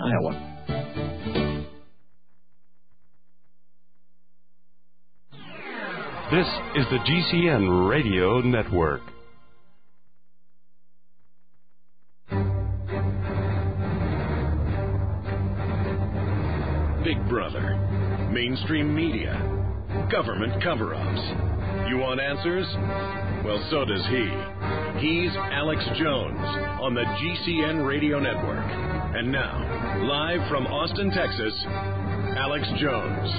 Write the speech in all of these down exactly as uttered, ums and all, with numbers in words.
Iowa. This is the G C N Radio Network. Big Brother, mainstream media, government cover-ups. You want answers? Well, so does he. He's Alex Jones on the G C N Radio Network. And now, live from Austin, Texas, Alex Jones.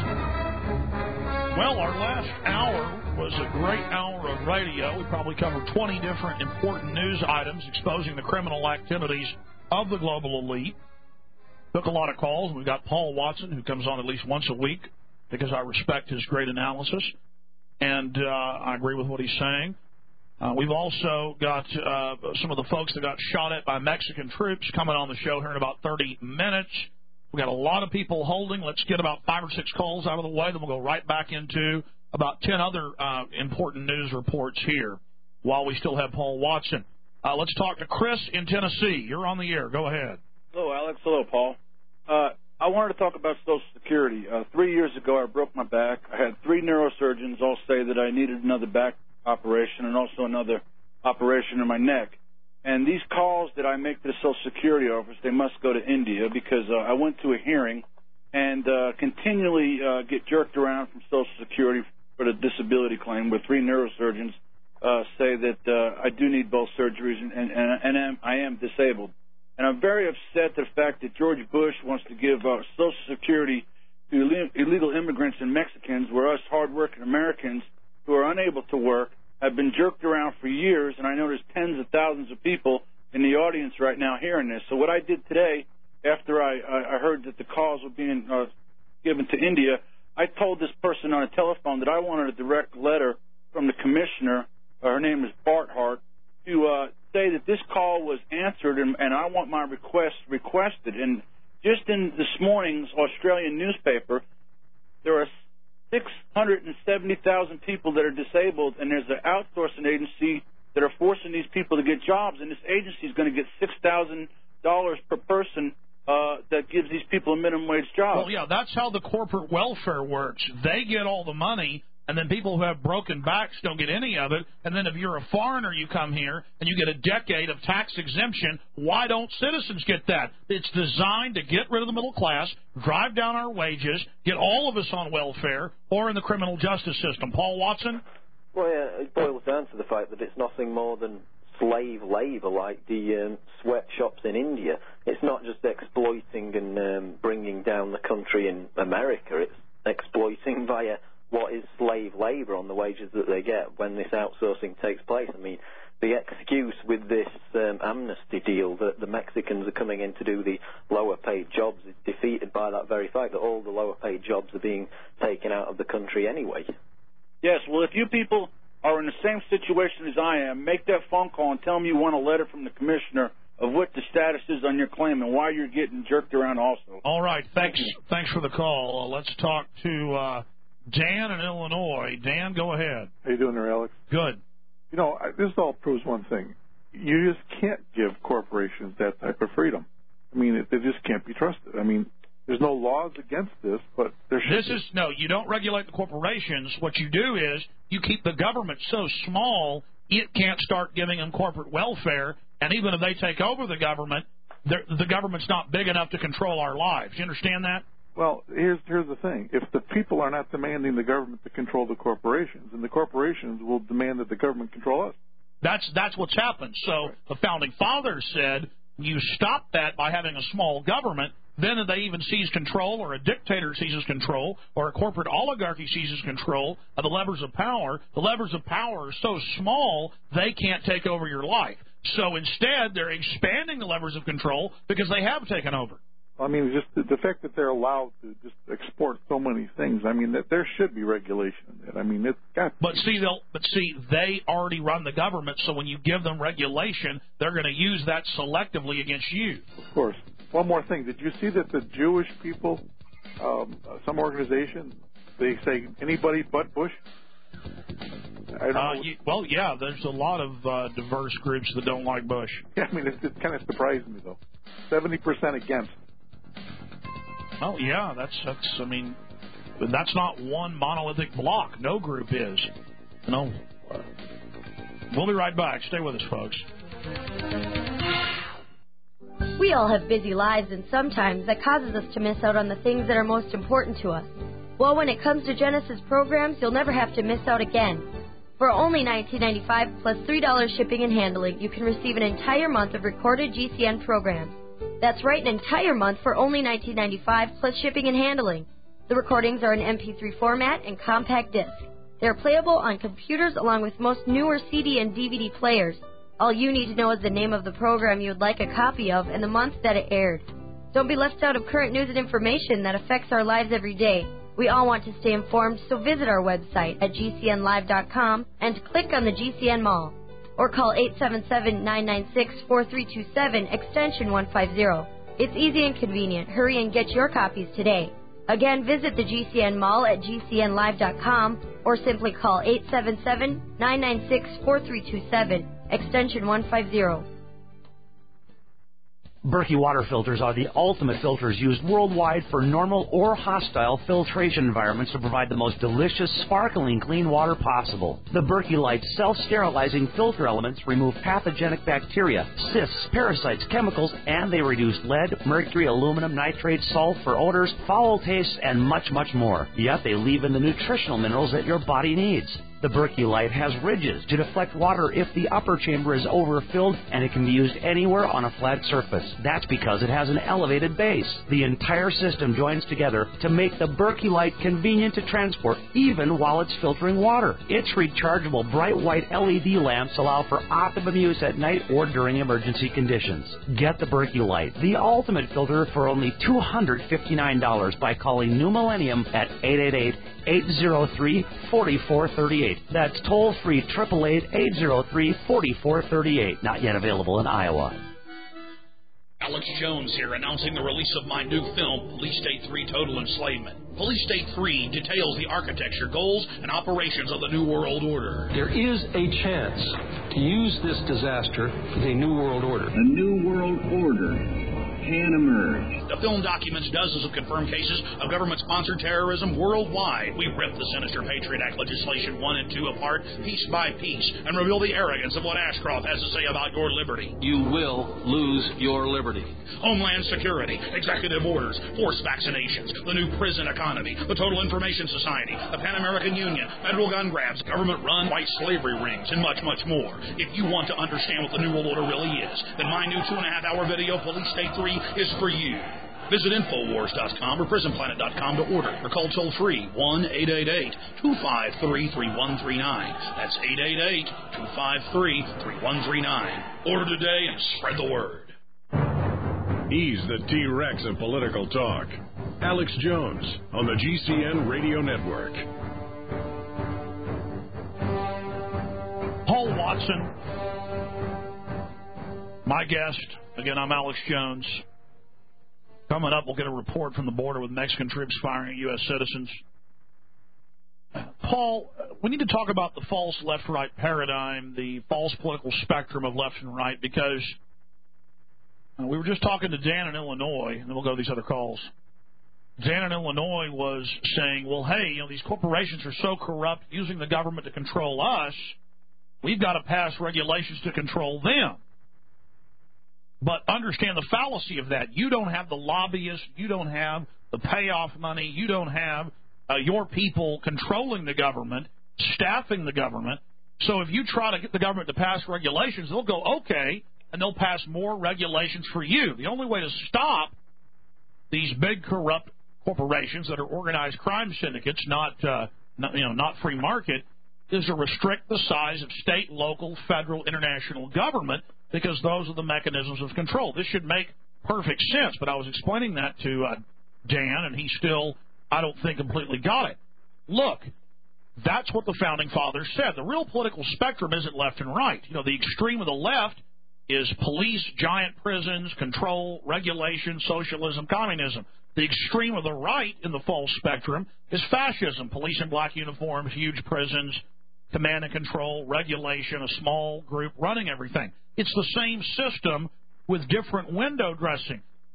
Well, our last hour was a great hour of radio. We probably covered twenty different important news items exposing the criminal activities of the global elite. Took a lot of calls. We've got Paul Watson, who comes on at least once a week because I respect his great analysis, and uh, I agree with what he's saying. Uh, we've also got uh, some of the folks that got shot at by Mexican troops coming on the show here in about thirty minutes. We've got a lot of people holding. Let's get about five or six calls out of the way, then we'll go right back into about ten other uh, important news reports here while we still have Paul Watson. Uh, let's talk to Chris in Tennessee. You're on the air. Go ahead. Hello, Alex. Hello, Paul. Uh, I wanted to talk about Social Security. Uh, three years ago, I broke my back. I had three neurosurgeons all say that I needed another back operation and also another operation in my neck. And these calls that I make to the Social Security office, they must go to India because uh, I went to a hearing and uh, continually uh, get jerked around from Social Security for the disability claim where three neurosurgeons uh, say that uh, I do need both surgeries and, and, and, and I am disabled. And I'm very upset at the fact that George Bush wants to give uh, Social Security to illegal immigrants and Mexicans, where us hardworking Americans who are unable to work have been jerked around for years, and I know there's tens of thousands of people in the audience right now hearing this. So what I did today, after I, I heard that the calls were being uh, given to India, I told this person on a telephone that I wanted a direct letter from the commissioner, uh, her name is Barthart, to uh, say that this call was answered and, and I want my request requested. And just in this morning's Australian newspaper, there are six hundred seventy thousand people that are disabled, and there's an outsourcing agency that are forcing these people to get jobs, and this agency is going to get six thousand dollars per person uh, that gives these people a minimum wage job. Well, yeah, that's how the corporate welfare works. They get all the money, and then people who have broken backs don't get any of it. And then if you're a foreigner, you come here, and you get a decade of tax exemption. Why don't citizens get that? It's designed to get rid of the middle class, drive down our wages, get all of us on welfare or in the criminal justice system. Paul Watson? Well, yeah, it boils down to the fact that it's nothing more than slave labour like the um, sweatshops in India. It's not just exploiting and um, bringing down the country in America. It's exploiting via what is slave labour on the wages that they get when this outsourcing takes place. I mean, the excuse with this um, amnesty deal that the Mexicans are coming in to do the lower-paid jobs is defeated by that very fact that all the lower-paid jobs are being taken out of the country anyway. Yes, well, if you people are in the same situation as I am, make that phone call and tell them you want a letter from the commissioner of what the status is on your claim and why you're getting jerked around also. All right, thanks, thanks for the call. Uh, let's talk to Uh Dan in Illinois. Dan, go ahead. How you doing there, Alex? Good. You know, this all proves one thing. You just can't give corporations that type of freedom. I mean, it, they just can't be trusted. I mean, there's no laws against this, but there should This be. is, no, you don't regulate the corporations. What you do is you keep the government so small it can't start giving them corporate welfare, and even if they take over the government, the government's not big enough to control our lives. You understand that? Well, here's here's the thing. If the people are not demanding the government to control the corporations, then the corporations will demand that the government control us. That's that's what's happened. So right. The Founding Fathers said you stop that by having a small government. Then if they even seize control, or a dictator seizes control, or a corporate oligarchy seizes control of the levers of power, the levers of power are so small they can't take over your life. So instead, they're expanding the levers of control because they have taken over. I mean, just the, the fact that they're allowed to just export so many things. I mean, that there should be regulation in it. I mean, it's got. But see, they'll. But see, they already run the government. So when you give them regulation, they're going to use that selectively against you. Of course. One more thing. Did you see that the Jewish people, um, some organization, they say anybody but Bush? I don't uh, know. You, well, yeah. There's a lot of uh, diverse groups that don't like Bush. Yeah, I mean, it, it kind of surprised me though. Seventy percent against. Oh, yeah, that's, that's, I mean, that's not one monolithic block. No group is. You know, we'll be right back. Stay with us, folks. We all have busy lives, and sometimes that causes us to miss out on the things that are most important to us. Well, when it comes to Genesis programs, you'll never have to miss out again. For only nineteen ninety-five dollars plus three dollars shipping and handling, you can receive an entire month of recorded G C N programs. That's right, an entire month for only nineteen ninety-five dollars plus shipping and handling. The recordings are in M P three format and compact disc. They're playable on computers along with most newer C D and D V D players. All you need to know is the name of the program you would like a copy of and the month that it aired. Don't be left out of current news and information that affects our lives every day. We all want to stay informed, so visit our website at G C N live dot com and click on the G C N Mall. Or call eight seven seven, nine nine six, four three two seven, extension one fifty. It's easy and convenient. Hurry and get your copies today. Again, visit the G C N Mall at G C N live dot com or simply call eight seven seven, nine nine six, four three two seven, extension one fifty. Berkey water filters are the ultimate filters used worldwide for normal or hostile filtration environments to provide the most delicious, sparkling, clean water possible. The Berkey Light self-sterilizing filter elements remove pathogenic bacteria, cysts, parasites, chemicals, and they reduce lead, mercury, aluminum, nitrates, sulfur, odors, foul tastes, and much, much more. Yet they leave in the nutritional minerals that your body needs. The Berkey Light has ridges to deflect water if the upper chamber is overfilled, and it can be used anywhere on a flat surface. That's because it has an elevated base. The entire system joins together to make the Berkey Light convenient to transport, even while it's filtering water. Its rechargeable bright white L E D lamps allow for optimum use at night or during emergency conditions. Get the Berkey Light, the ultimate filter, for only two hundred fifty-nine dollars by calling New Millennium at eight eight eight, eight zero three, four four three eight. That's toll-free, eight eight eight, eight zero three, four four three eight. Not yet available in Iowa. Alex Jones here, announcing the release of my new film, Police State three Total Enslavement. Police State three details the architecture, goals, and operations of the New World Order. There is a chance to use this disaster for the New World Order. A New World Order can emerge. The film documents dozens of confirmed cases of government-sponsored terrorism worldwide. We rip the sinister Patriot Act legislation one and two apart, piece by piece, and reveal the arrogance of what Ashcroft has to say about your liberty. You will lose your liberty. Homeland Security, executive orders, forced vaccinations, the new prison economy, the Total Information Society, the Pan American Union, federal gun grabs, government-run white slavery rings, and much, much more. If you want to understand what the New World Order really is, then my new two-and-a-half-hour video, Police State three, is for you. Visit Infowars dot com or Prison Planet dot com to order, or call toll-free one eight eight eight, two five three, three one three nine. That's eight eight eight, two five three, three one three nine. Order today and spread the word. He's the T-Rex of political talk. Alex Jones on the G C N Radio Network. Paul Watson, my guest. Again, I'm Alex Jones. Coming up, we'll get a report from the border with Mexican troops firing at U S citizens. Paul, we need to talk about the false left-right paradigm, the false political spectrum of left and right, because uh, we were just talking to Dan in Illinois, and then we'll go to these other calls. Dan in Illinois was saying, well, hey, you know, these corporations are so corrupt, using the government to control us, we've got to pass regulations to control them. But understand the fallacy of that. You don't have the lobbyists. You don't have the payoff money. You don't have uh, your people controlling the government, staffing the government. So if you try to get the government to pass regulations, they'll go, okay, and they'll pass more regulations for you. The only way to stop these big corrupt corporations that are organized crime syndicates, not, uh, not you know, not free market, is to restrict the size of state, local, federal, international government, because those are the mechanisms of control. This should make perfect sense, but I was explaining that to uh, Dan, and he still, I don't think, completely got it. Look, that's what the Founding Fathers said. The real political spectrum isn't left and right. You know, the extreme of the left is police, giant prisons, control, regulation, socialism, communism. The extreme of the right in the false spectrum is fascism, police in black uniforms, huge prisons, command and control, regulation, a small group running everything. It's the same system with different window dressing.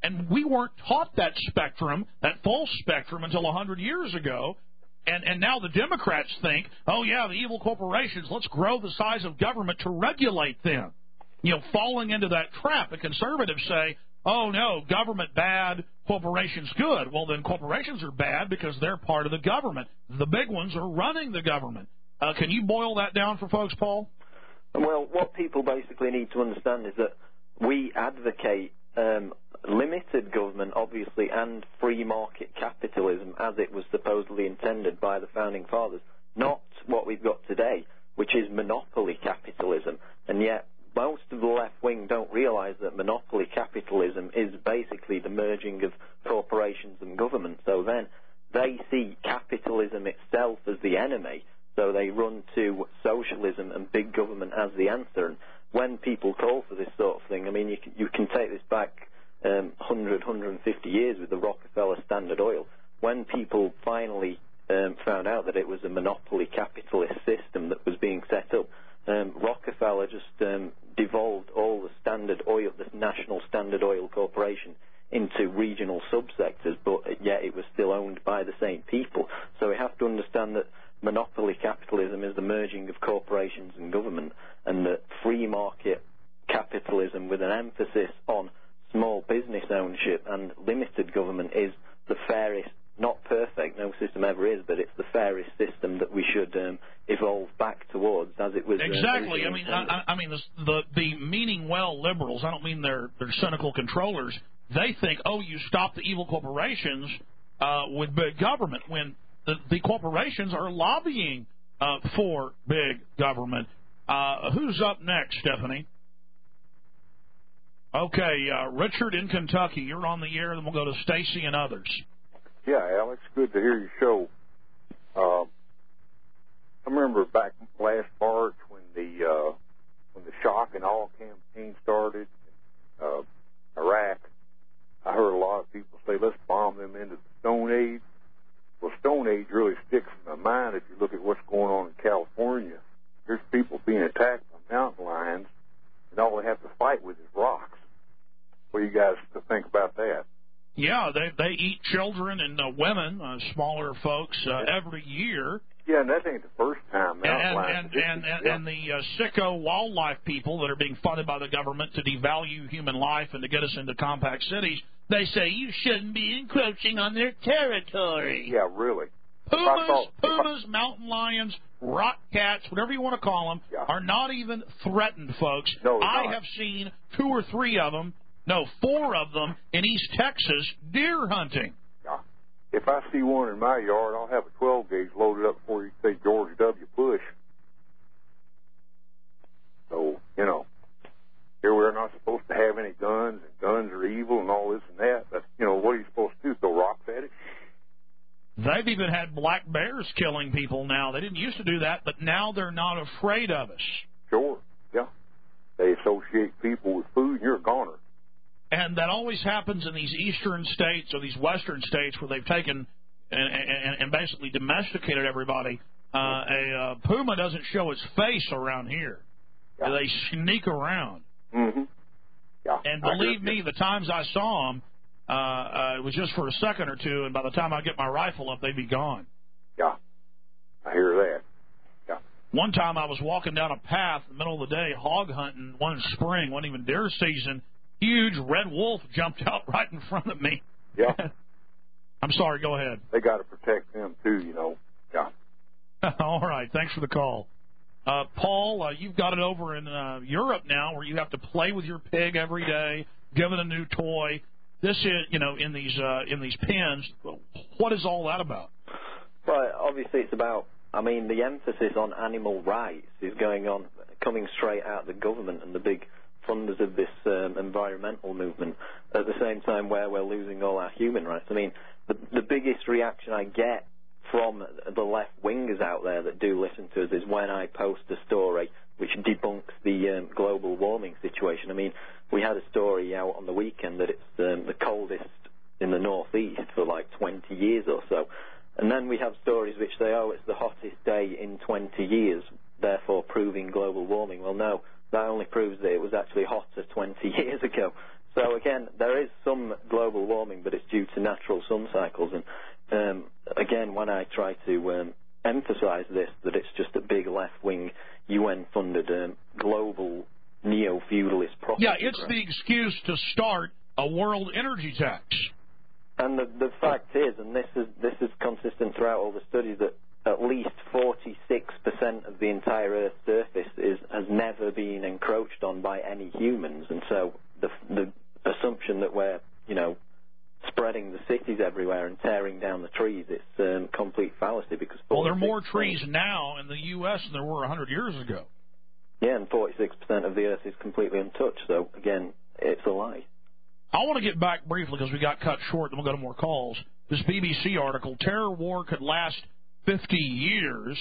And we weren't taught that spectrum, that false spectrum, until one hundred years ago. And, and now the Democrats think, oh, yeah, the evil corporations, let's grow the size of government to regulate them. You know, falling into that trap. The conservatives say, oh, no, government bad, corporations good. Well, then corporations are bad because they're part of the government. The big ones are running the government. Uh, can you boil that down for folks, Paul? Well, what people basically need to understand is that we advocate um, limited government, obviously, and free market capitalism as it was supposedly intended by the Founding Fathers, not what we've got today, which is monopoly capitalism. And yet most of the left wing don't realize that monopoly capitalism is basically the merging of corporations and government. So then they see capitalism itself as the enemy, so they run to socialism and big government as the answer. And when people call for this sort of thing, I mean, you can, you can take this back um, one hundred, one hundred fifty years with the Rockefeller Standard Oil. When people finally um, found out that it was a monopoly capitalist system that was being set up, um, Rockefeller just um, devolved all the Standard Oil, the National Standard Oil Corporation, into regional subsectors, but yet it was still owned by the same people. So we have to understand that monopoly capitalism is the merging of corporations and government, and that free market capitalism with an emphasis on small business ownership and limited government is the fairest, not perfect, no system ever is, but it's the fairest system that we should um, evolve back towards as it was. Exactly. Uh, I mean, I, I mean, the, the the meaning well liberals. I don't mean they're they're cynical controllers. They think, oh, you stop the evil corporations uh, with big government, when the, the corporations are lobbying uh, for big government. Uh, who's up next, Stephanie? Okay, uh, Richard in Kentucky. You're on the air, then we'll go to Stacy and others. Yeah, Alex, good to hear your show. Uh, I remember back last March when the uh, when the shock and awe campaign started in uh, Iraq. I heard a lot of people say, let's bomb them into the Stone Age. Well, Stone Age really sticks in my mind if you look at what's going on in California. There's people being attacked by mountain lions, and all they have to fight with is rocks. What do you guys think about that? Yeah, they they eat children and uh, women, uh, smaller folks, uh, every year. Yeah, and that ain't the first time. And and, and, and, yeah. and the uh, sicko wildlife people that are being funded by the government to devalue human life and to get us into compact cities, they say you shouldn't be encroaching on their territory. Yeah, really. Pumas, thought, pumas, I... mountain lions, rock cats, whatever you want to call them, yeah. are not even threatened, folks. No, I not. have seen two or three of them, no, four of them in East Texas deer hunting. Yeah. If I see one in my yard, I'll have a twelve gauge loaded up before you say George W. Bush. So, you know, here we're not supposed to have any guns, and guns are evil and all this and that. But, you know, what are you supposed to do, throw rocks at it? They've even had black bears killing people now. They didn't used to do that, but now they're not afraid of us. Sure, yeah. They associate people with food, and you're a goner. And that always happens in these eastern states or these western states where they've taken and, and, and basically domesticated everybody. Uh, a uh, puma doesn't show its face around here. Yeah. They sneak around. Mm-hmm. Yeah. And believe me, the times I saw them, uh, uh, it was just for a second or two, and by the time I get my rifle up, they'd be gone. Yeah, I hear that. Yeah. One time I was walking down a path in the middle of the day, hog hunting one spring, wasn't even deer season. Huge red wolf jumped out right in front of me. Yeah. I'm sorry, go ahead. They got to protect them, too, you know. Yeah. All right, thanks for the call. Uh, Paul, uh, you've got it over in uh, Europe now where you have to play with your pig every day, give it a new toy. This is, you know, in these uh, in these pens. What is all that about? Well, obviously it's about, I mean, the emphasis on animal rights is going on, coming straight out of the government and the big funders of this um, environmental movement at the same time where we're losing all our human rights. I mean, the, the biggest reaction I get from the left wingers out there that do listen to us is when I post a story which debunks the um, global warming situation. I mean, we had a story out on the weekend that it's um, the coldest in the northeast for like twenty years or so. And then we have stories which say, oh, it's the hottest day in twenty years, therefore proving global warming. Well, no, that only proves that it was actually hotter twenty years ago. So, again, there is some global warming, but it's due to natural sun cycles. And, um, again, when I try to um, emphasize this, that it's just a big left-wing U N-funded um, global neo-feudalist profit. Yeah, it's the excuse to start a world energy tax. And the, the fact is, and this is this is consistent throughout all the studies, that at least forty-six percent of the entire Earth's surface is has never been encroached on by any humans. And so the the assumption that we're, you know, spreading the cities everywhere and tearing down the trees, it's um, complete fallacy. Because well, there are more trees now in the U S than there were one hundred years ago. Yeah, and forty-six percent of the Earth is completely untouched. So, again, it's a lie. I want to get back briefly because we got cut short, then we'll go to more calls. This B B C article, terror war could last fifty years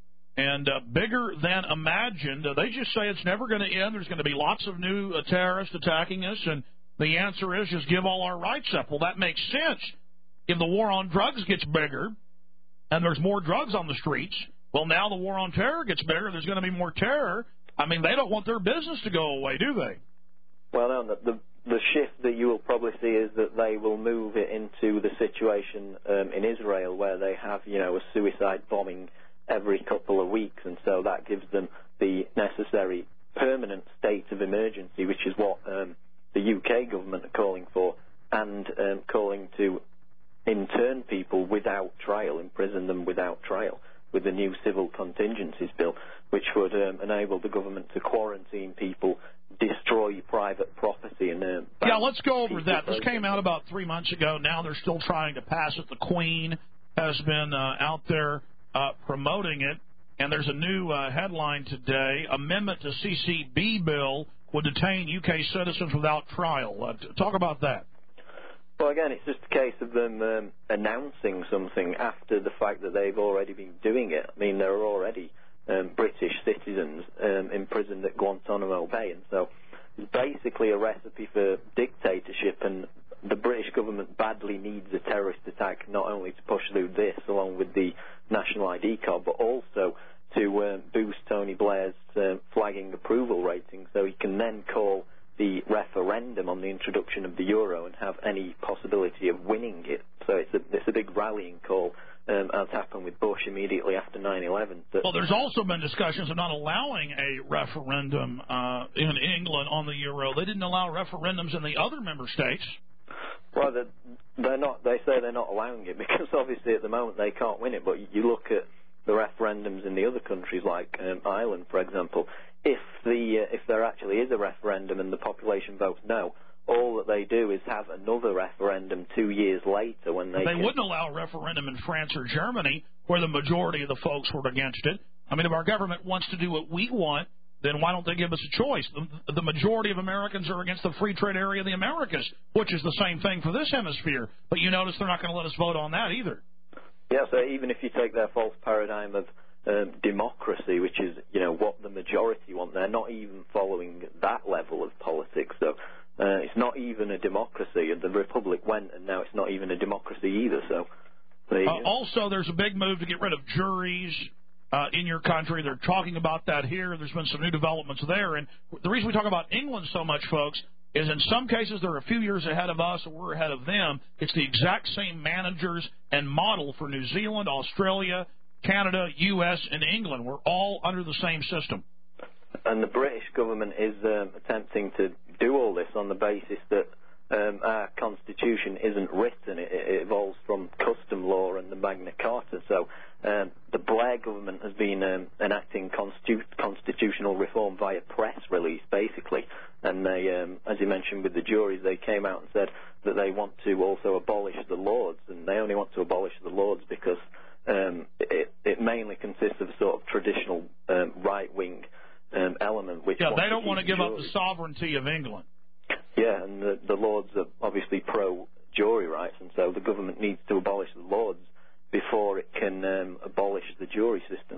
and uh, bigger than imagined. Uh, they just say it's never going to end. There's going to be lots of new uh, terrorists attacking us, and the answer is just give all our rights up. Well, that makes sense. If the war on drugs gets bigger and there's more drugs on the streets, well, now the war on terror gets bigger. There's going to be more terror. I mean, they don't want their business to go away, do they? Well, no, the, the, the shift that you will probably see is that they will move it into the situation um, in Israel where they have, you know, a suicide bombing every couple of weeks, and so that gives them the necessary permanent state of emergency, which is what um, the U K government are calling for, and um, calling to intern people without trial, imprison them without trial, with the new civil contingencies bill, which would um, enable the government to quarantine people, destroy private property. and uh, Yeah, let's go over that. This came out about three months ago. Now they're still trying to pass it. The Queen has been uh, out there uh, promoting it. And there's a new uh, headline today. Amendment to C C B bill would detain U K citizens without trial. Uh, t- talk about that. Well, again, it's just a case of them um, announcing something after the fact that they've already been doing it. I mean, there are already um, British citizens um, imprisoned at Guantanamo Bay, and so it's basically a recipe for dictatorship, and the British government badly needs a terrorist attack, not only to push through this, along with the National I D card, but also to um, boost Tony Blair's uh, flagging approval rating, so he can then call the referendum on the introduction of the euro and have any possibility of winning it. So it's a, it's a big rallying call, um, as happened with Bush immediately after nine eleven. Well, there's also been discussions of not allowing a referendum uh, in England on the euro. They didn't allow referendums in the other member states. Well, they're, they're not. They say they're not allowing it because obviously at the moment they can't win it. But you look at the referendums in the other countries, like um, Ireland, for example. If the uh, if there actually is a referendum and the population votes no, all that they do is have another referendum two years later when they. They can... wouldn't allow a referendum in France or Germany, where the majority of the folks were against it. I mean, if our government wants to do what we want, then why don't they give us a choice? The, the majority of Americans are against the free trade area of the Americas, which is the same thing for this hemisphere. But you notice they're not going to let us vote on that either. Yeah, so even if you take their false paradigm of um, democracy, which is, you know, what the majority want, they're not even following that level of politics. So uh, it's not even a democracy. The Republic went, and now it's not even a democracy either. So uh, also, there's a big move to get rid of juries Uh, in your country. They're talking about that here. There's been some new developments there. And the reason we talk about England so much, folks, is in some cases they're a few years ahead of us or we're ahead of them. It's the exact same managers and model for New Zealand, Australia, Canada, U S, and England. We're all under the same system. And the British government is um, attempting to do all this on the basis that um, our constitution isn't written. It, it evolves from custom law and the Magna Carta. So um, the Blair government has been um, enacting constitu- constitutional reform via press release, basically. And they, um, as you mentioned with the juries, they came out and said that they want to also abolish the Lords. And they only want to abolish the Lords because um, it, it mainly consists of a sort of traditional um, right-wing um, element. Which yeah, they don't to want to give juries. up the sovereignty of England. Yeah, and the, the Lords are obviously pro-jury rights, and so the government needs to abolish the Lords before it can um, abolish the jury system.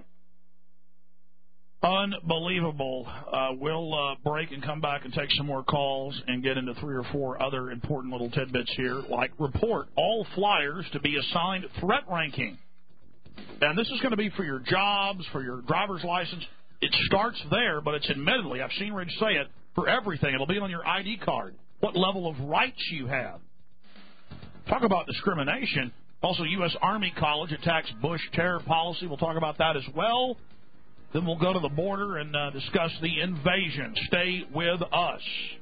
Unbelievable. Uh, we'll uh, break and come back and take some more calls and get into three or four other important little tidbits here, like report all flyers to be assigned threat ranking. And this is going to be for your jobs, for your driver's license. It starts there, but it's admittedly, I've seen Rich say it, for everything. It'll be on your I D card. what level of rights you have. Talk about discrimination. Also, U S. Army College attacks Bush terror policy. We'll talk about that as well. Then we'll go to the border and uh, discuss the invasion. Stay with us.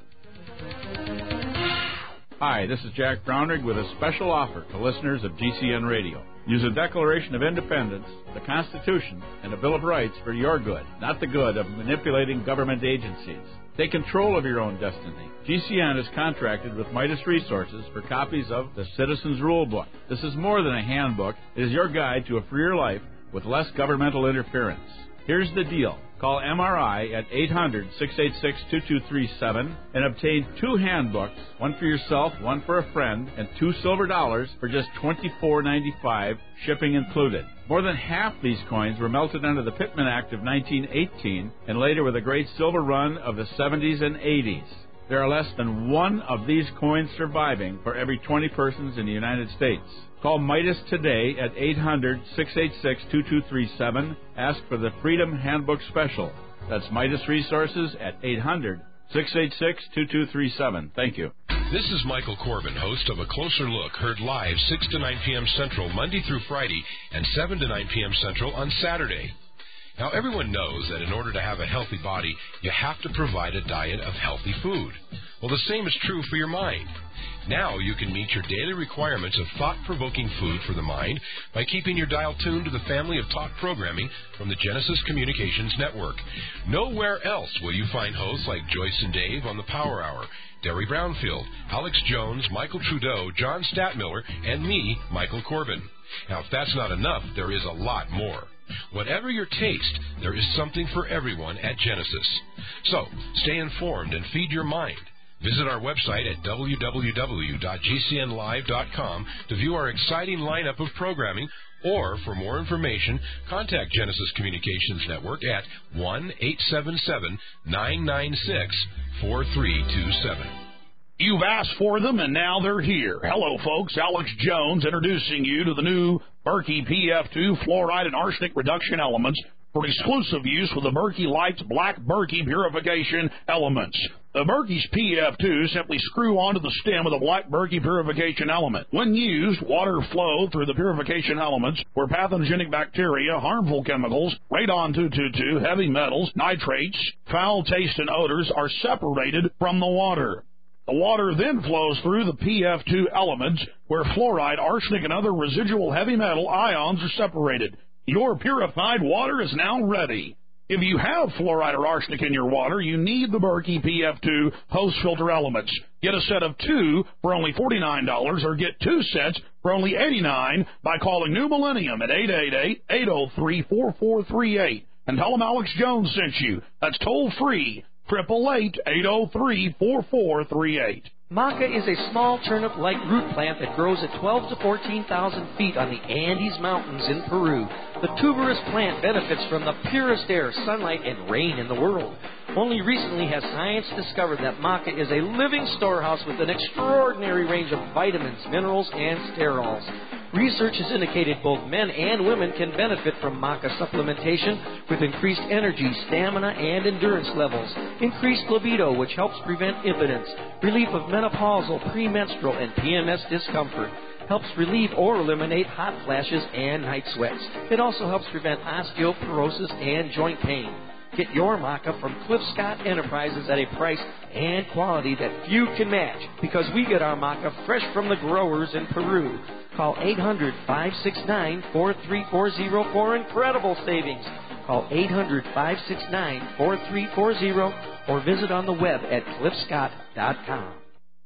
Hi, this is Jack Brownrigg with a special offer to listeners of G C N Radio. Use a Declaration of Independence, the Constitution, and a Bill of Rights for your good, not the good of manipulating government agencies. Take control of your own destiny. G C N is contracted with Midas Resources for copies of the Citizens Rule Book. This is more than a handbook. It is your guide to a freer life with less governmental interference. Here's the deal. Call M R I at eight hundred, six eight six, two two three seven and obtain two handbooks, one for yourself, one for a friend, and two silver dollars for just twenty-four ninety-five, shipping included. More than half these coins were melted under the Pittman Act of nineteen eighteen and later with a great silver run of the seventies and eighties. There are less than one of these coins surviving for every twenty persons in the United States. Call Midas today at eight hundred, six eight six, two two three seven. Ask for the Freedom Handbook Special. That's Midas Resources at eight hundred, six eight six, two two three seven. Thank you. This is Michael Corbin, host of A Closer Look, heard live six to nine p.m. Central Monday through Friday and seven to nine p.m. Central on Saturday. Now, everyone knows that in order to have a healthy body, you have to provide a diet of healthy food. Well, the same is true for your mind. Now you can meet your daily requirements of thought-provoking food for the mind by keeping your dial tuned to the family of talk programming from the Genesis Communications Network. Nowhere else will you find hosts like Joyce and Dave on the Power Hour, Derry Brownfield, Alex Jones, Michael Trudeau, John Statmiller, and me, Michael Corbin. Now, if that's not enough, there is a lot more. Whatever your taste, there is something for everyone at Genesis. So, stay informed and feed your mind. Visit our website at w w w dot g c n live dot com to view our exciting lineup of programming, or for more information, contact Genesis Communications Network at one eight seven seven, nine nine six, four three two seven. You've asked for them, and now they're here. Hello, folks. Alex Jones introducing you to the new Berkey P F two fluoride and arsenic reduction elements for exclusive use with the Berkey Lights Black Berkey Purification Elements. The Berkey's P F two simply screw onto the stem of the Black Berkey Purification Element. When used, water flow through the purification elements where pathogenic bacteria, harmful chemicals, radon two twenty-two, heavy metals, nitrates, foul taste, and odors are separated from the water. The water then flows through the P F two elements where fluoride, arsenic, and other residual heavy metal ions are separated. Your purified water is now ready. If you have fluoride or arsenic in your water, you need the Berkey P F two post-filter elements. Get a set of two for only forty-nine dollars or get two sets for only eighty-nine dollars by calling New Millennium at eight eight eight, eight oh three, four four three eight. And tell them Alex Jones sent you. That's toll-free, eight eight eight, eight oh three, four four three eight. Maca is a small turnip-like root plant that grows at twelve to fourteen thousand feet on the Andes Mountains in Peru. The tuberous plant benefits from the purest air, sunlight, and rain in the world. Only recently has science discovered that maca is a living storehouse with an extraordinary range of vitamins, minerals, and sterols. Research has indicated both men and women can benefit from maca supplementation with increased energy, stamina, and endurance levels, increased libido, which helps prevent impotence, relief of menopausal, premenstrual, and P M S discomfort, helps relieve or eliminate hot flashes and night sweats. It also helps prevent osteoporosis and joint pain. Get your maca from Cliff Scott Enterprises at a price and quality that few can match, because we get our maca fresh from the growers in Peru. Call eight hundred, five six nine, four three four zero for incredible savings. Call eight hundred, five six nine, four three four zero or visit on the web at cliff scott dot com.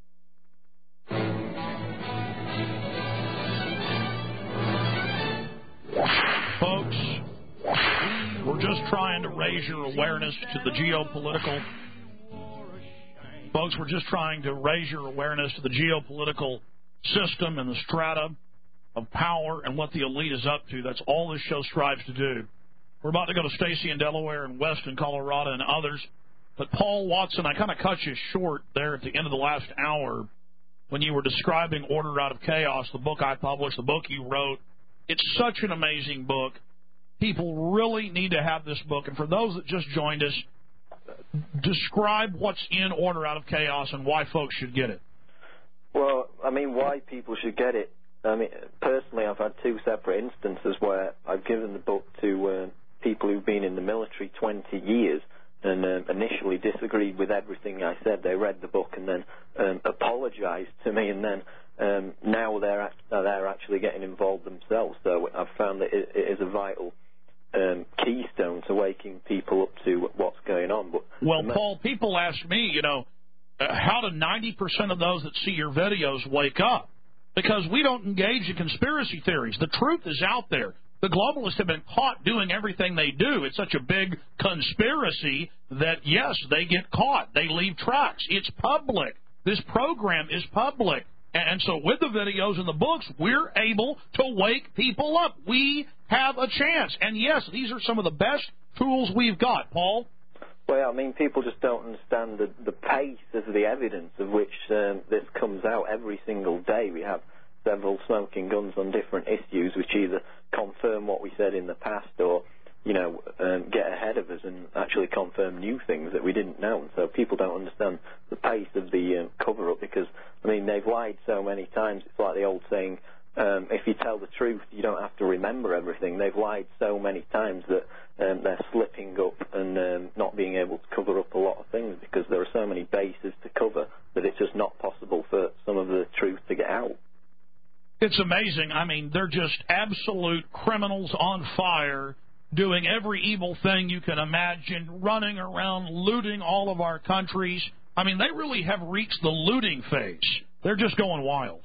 Folks, we're just trying to raise your awareness to the geopolitical. Folks, we're just trying to raise your awareness to the geopolitical system and the strata of power and what the elite is up to. That's all this show strives to do. We're about to go to Stacy in Delaware and Weston, Colorado, and others. But Paul Watson, I kind of cut you short there at the end of the last hour when you were describing Order Out of Chaos, the book I published, the book you wrote. It's such an amazing book. People really need to have this book. And for those that just joined us, describe what's in Order Out of Chaos and why folks should get it. Well, I mean, why people should get it. I mean, personally, I've had two separate instances where I've given the book to uh, people who've been in the military twenty years and uh, initially disagreed with everything I said. They read the book and then um, apologized to me, and then um, now they're, act- they're actually getting involved themselves. So I've found that it, it is a vital um, keystone to waking people up to what's going on. But Well, Paul, people ask me, you know, uh, how do ninety percent of those that see your videos wake up? Because we don't engage in conspiracy theories. The truth is out there. The globalists have been caught doing everything they do. It's such a big conspiracy that, yes, they get caught. They leave tracks. It's public. This program is public. And so with the videos and the books, we're able to wake people up. We have a chance. And, yes, these are some of the best tools we've got. Paul? Well, I mean, people just don't understand the, the pace of the evidence of which um, this comes out every single day. We have several smoking guns on different issues which either confirm what we said in the past or, you know, um, get ahead of us and actually confirm new things that we didn't know. And so people don't understand the pace of the um, cover-up because, I mean, they've lied so many times. It's like the old saying, um, if you tell the truth, you don't have to remember everything. They've lied so many times that um, they're slipping up and um, not being able to cover up a lot of things because there are so many bases to cover that it's just not possible for some of the truth to get out. It's amazing. I mean, they're just absolute criminals on fire, doing every evil thing you can imagine, running around, looting all of our countries. I mean, they really have reached the looting phase. They're just going wild.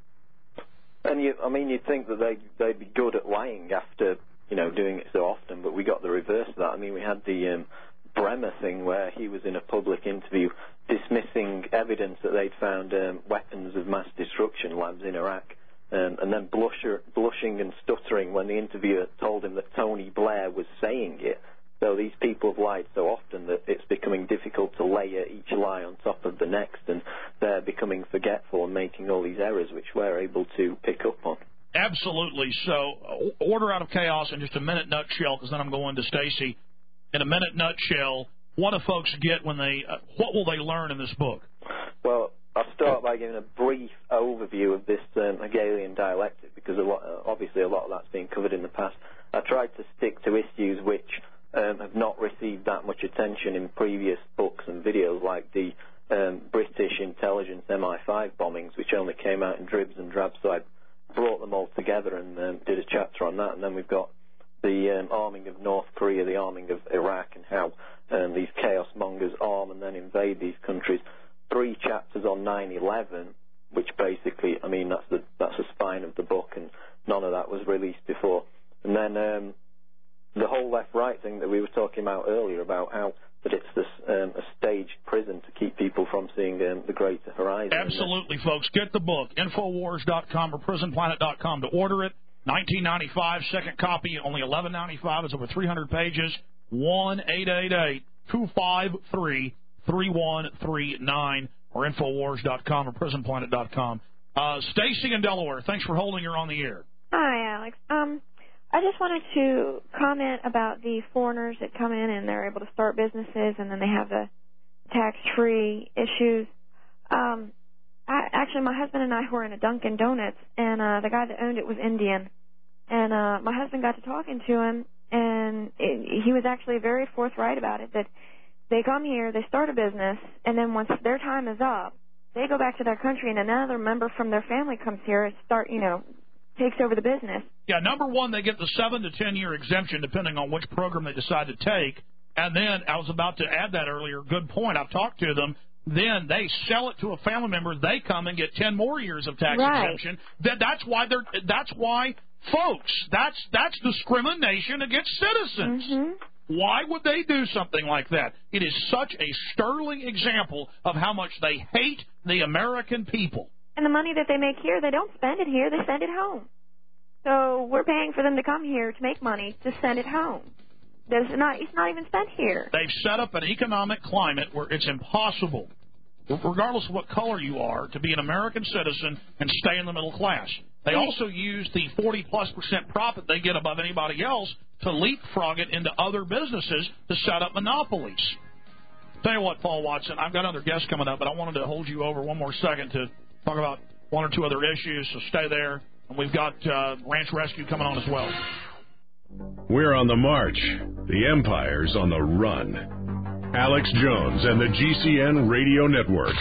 And, you, I mean, you'd think that they'd, they'd be good at lying after, you know, doing it so often, but we got the reverse of that. I mean, we had the um, Bremer thing where he was in a public interview dismissing evidence that they'd found um, weapons of mass destruction labs in Iraq. Um, and then blusher, blushing and stuttering when the interviewer told him that Tony Blair was saying it. So these people have lied so often that it's becoming difficult to layer each lie on top of the next, and they're becoming forgetful and making all these errors which we're able to pick up on. Absolutely. So, Order Out of Chaos in just a minute nutshell, because then I'm going to Stacy. In a minute nutshell, what do folks get when they, uh, what will they learn in this book? Well, I'll start by giving a brief overview of this um, Hegelian dialectic, because a lot, uh, obviously a lot of that's been covered in the past. I tried to stick to issues which um, have not received that much attention in previous books and videos, like the um, British intelligence M I five bombings, which only came out in dribs and drabs, so I brought them all together and um, did a chapter on that. And then we've got the um, arming of North Korea, the arming of Iraq, and how um, these chaos mongers arm and then invade these countries. Three chapters on nine eleven, which basically, I mean, that's the that's the spine of the book, and none of that was released before. And then um, the whole left-right thing that we were talking about earlier, about how that it's this um, a staged prison to keep people from seeing um, the greater horizon. Absolutely, folks. Get the book, Infowars dot com or Prison Planet dot com to order it. nineteen ninety-five, second copy, only eleven ninety-five. It's over three hundred pages. one eight eight eight, two five three, three one three nine or Infowars dot com or Prison Planet dot com. Uh, Stacy in Delaware, thanks for holding her on the air. Hi, Alex. Um, I just wanted to comment about the foreigners that come in and they're able to start businesses and then they have the tax-free issues. Um, I, actually, my husband and I were in a Dunkin' Donuts, and uh, the guy that owned it was Indian. And uh, my husband got to talking to him, and it, he was actually very forthright about it, that they come here, they start a business, and then once their time is up, they go back to their country, and another member from their family comes here and start, you know, takes over the business. Yeah, number one, they get the seven to ten year exemption depending on which program they decide to take. And then I was about to add that earlier. Good point. I've talked to them. Then they sell it to a family member. They come and get ten more years of tax right. exemption. That that's why they're. That's why, folks. That's that's discrimination against citizens. Mm-hmm. Why would they do something like that? It is such a sterling example of how much they hate the American people. And the money that they make here, they don't spend it here. They send it home. So we're paying for them to come here to make money to send it home. It's not, it's not even spent here. They've set up an economic climate where it's impossible, regardless of what color you are, to be an American citizen and stay in the middle class. They also use the forty-plus percent profit they get above anybody else to leapfrog it into other businesses to set up monopolies. Tell you what, Paul Watson, I've got other guests coming up, but I wanted to hold you over one more second to talk about one or two other issues, so stay there. And we've got uh, Ranch Rescue coming on as well. We're on the march. The Empire's on the run. Alex Jones and the G C N Radio Network.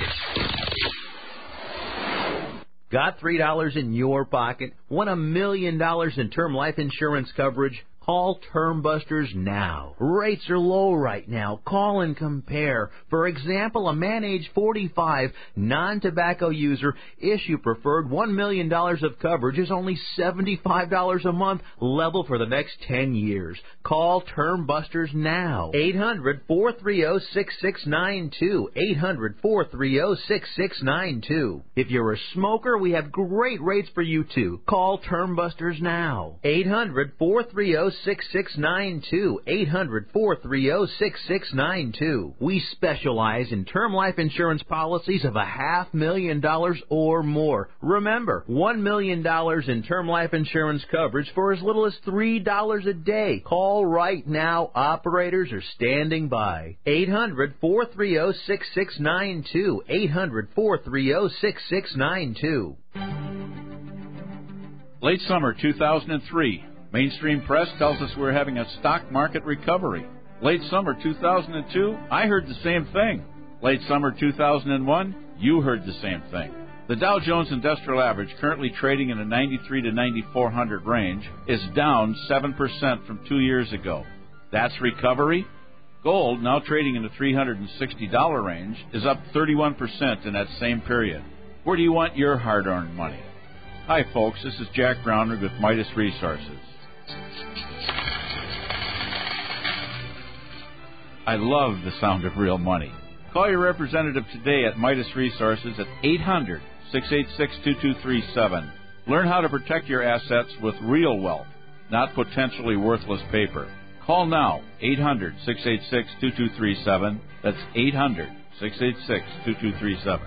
Got three dollars in your pocket? Want a million dollars in term life insurance coverage? Call Term Busters now. Rates are low right now. Call and compare. For example, a man age forty-five, non-tobacco user, issue preferred one million dollars of coverage is only seventy-five dollars a month, level for the next ten years. Call Term Busters now. eight hundred, four three zero, six six nine two. eight hundred, four three zero, six six nine two. If you're a smoker, we have great rates for you too. Call Term Busters now. eight hundred, four three zero, six six nine two. eight hundred, four three zero, six six nine two. We specialize in term life insurance policies of a half million dollars or more. Remember, one million dollars in term life insurance coverage for as little as three dollars a day. Call right now. Operators are standing by. eight hundred, four three zero, six six nine two. eight hundred, four three zero, six six nine two. Late summer two thousand three. Mainstream press tells us we're having a stock market recovery. Late summer two thousand two, I heard the same thing. Late summer two thousand one, you heard the same thing. The Dow Jones Industrial Average, currently trading in a ninety-three to ninety-four hundred range, is down seven percent from two years ago. That's recovery? Gold, now trading in the three hundred sixty dollars range, is up thirty-one percent in that same period. Where do you want your hard-earned money? Hi, folks. This is Jack Brownrigg with Midas Resources. I love the sound of real money. Call your representative today at Midas Resources at eight hundred, six eight six, two two three seven. Learn how to protect your assets with real wealth, not potentially worthless paper. Call now, eight hundred, six eight six, two two three seven. That's eight hundred, six eight six, two two three seven.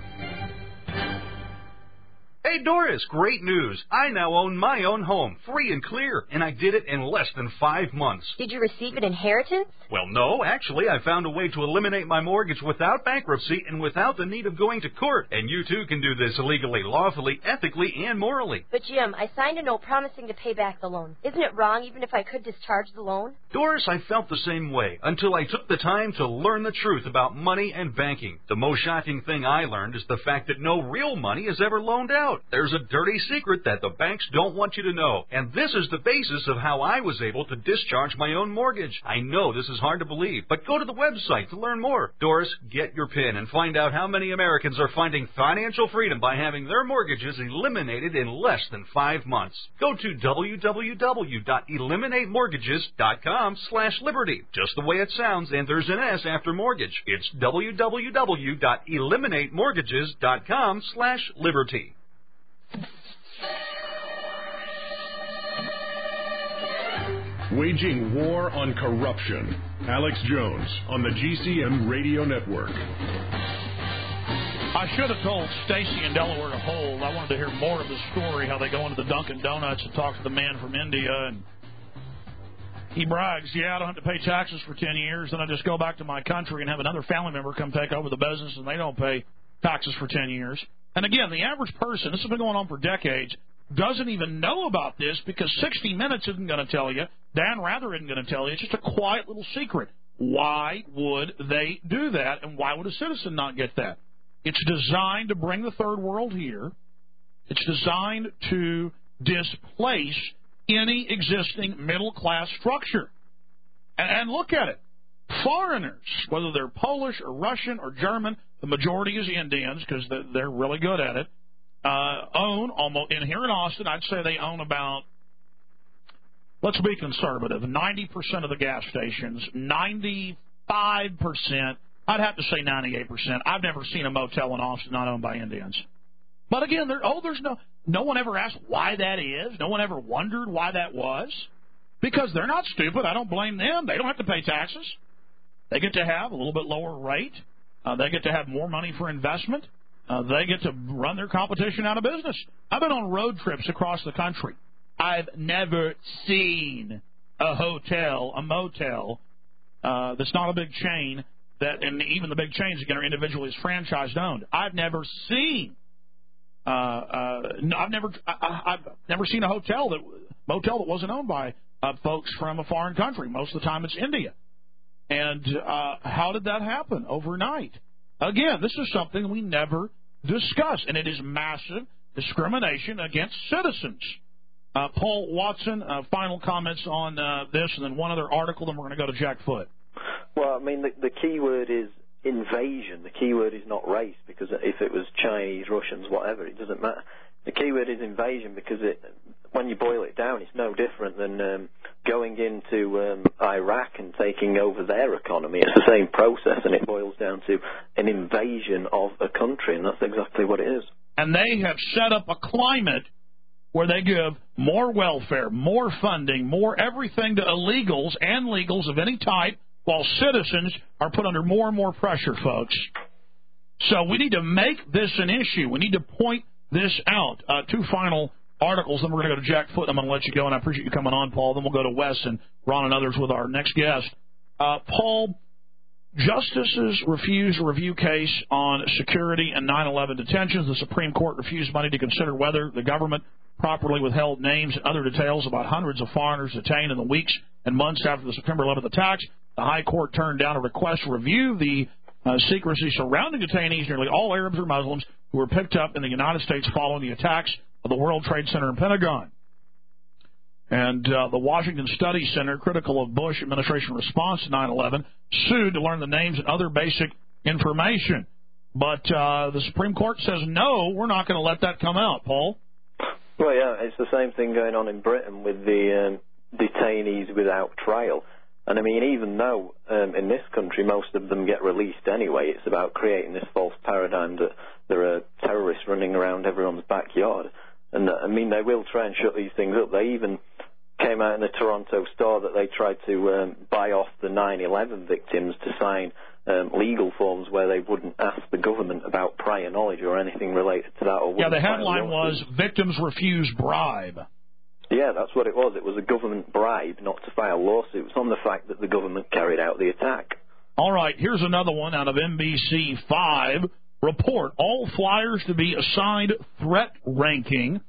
Hey, Doris, great news. I now own my own home, free and clear, and I did it in less than five months. Did you receive an inheritance? Well, no. Actually, I found a way to eliminate my mortgage without bankruptcy and without the need of going to court. And you, too, can do this legally, lawfully, ethically, and morally. But, Jim, I signed a note promising to pay back the loan. Isn't it wrong even if I could discharge the loan? Doris, I felt the same way until I took the time to learn the truth about money and banking. The most shocking thing I learned is the fact that no real money is ever loaned out. There's a dirty secret that the banks don't want you to know. And this is the basis of how I was able to discharge my own mortgage. I know this is hard to believe, but go to the website to learn more. Doris, get your pen and find out how many Americans are finding financial freedom by having their mortgages eliminated in less than five months. Go to w w w dot eliminate mortgages dot com slash liberty. Just the way it sounds, and there's an S after mortgage. It's w w w dot eliminate mortgages dot com slash liberty. Waging war on corruption. Alex Jones on the G C N Radio Network. I should have told Stacy in Delaware to hold. I wanted to hear more of the story, how they go into the Dunkin' Donuts and talk to the man from India. And he brags, yeah, I don't have to pay taxes for ten years. Then I just go back to my country and have another family member come take over the business, and they don't pay taxes for ten years. And again, the average person, this has been going on for decades, doesn't even know about this because sixty minutes isn't going to tell you. Dan Rather isn't going to tell you. It's just a quiet little secret. Why would they do that, and why would a citizen not get that? It's designed to bring the third world here. It's designed to displace any existing middle-class structure. And, and look at it. Foreigners, whether they're Polish or Russian or German, the majority is Indians because they're really good at it, uh, own almost, in here in Austin, I'd say they own about, let's be conservative, ninety percent of the gas stations, ninety-five percent, I'd have to say ninety-eight percent. I've never seen a motel in Austin not owned by Indians. But again, there, oh, there's no, no one ever asked why that is. No one ever wondered why that was. Because they're not stupid. I don't blame them. They don't have to pay taxes. They get to have a little bit lower rate. Uh, they get to have more money for investment. Uh, they get to run their competition out of business. I've been on road trips across the country. I've never seen a hotel, a motel, uh, that's not a big chain, that, and even the big chains again are individually as franchise owned. I've never seen, uh, uh, I've never, I, I've never seen a hotel that motel that wasn't owned by uh, folks from a foreign country. Most of the time, it's India. And uh, how did that happen overnight? Again, this is something we never discuss, and it is massive discrimination against citizens. Uh, Paul Watson, uh, final comments on uh, this, and then one other article, then we're going to go to Jack Foote. Well, I mean, the, the key word is invasion. The key word is not race, because if it was Chinese, Russians, whatever, it doesn't matter. The key word is invasion, because it, when you boil it down, it's no different than um, going into um, Iraq and taking over their economy. It's the same process, and it boils down to an invasion of a country, and that's exactly what it is. And they have set up a climate where they give more welfare, more funding, more everything to illegals and legals of any type, while citizens are put under more and more pressure, folks. So we need to make this an issue. We need to point this out. Uh, two final articles, then we're going to go to Jack Foote. I'm going to let you go, and I appreciate you coming on, Paul. Then we'll go to Wes and Ron and others with our next guest. Uh, Paul, justices refused a review case on security and nine eleven detentions. The Supreme Court refused money to consider whether the government properly withheld names and other details about hundreds of foreigners detained in the weeks and months after the September eleventh attacks. The High Court turned down a request to review the uh, secrecy surrounding detainees, nearly all Arabs or Muslims, who were picked up in the United States following the attacks of the World Trade Center and Pentagon. And uh, the Washington Study Center, critical of Bush administration response to nine eleven, sued to learn the names and other basic information. But uh, the Supreme Court says, no, we're not going to let that come out, Paul. Well, yeah, it's the same thing going on in Britain with the um, detainees without trial. And, I mean, even though um, in this country most of them get released anyway, it's about creating this false paradigm that there are terrorists running around everyone's backyard. And, uh, I mean, they will try and shut these things up. They even came out in the Toronto Star that they tried to um, buy off the nine eleven victims to sign um, legal forms where they wouldn't ask the government about prior knowledge or anything related to that. Or yeah, the headline was, Victims Refuse Bribe. Yeah, that's what it was. It was a government bribe not to file lawsuits on the fact that the government carried out the attack. All right, here's another one out of N B C five. Report, all flyers to be assigned threat ranking.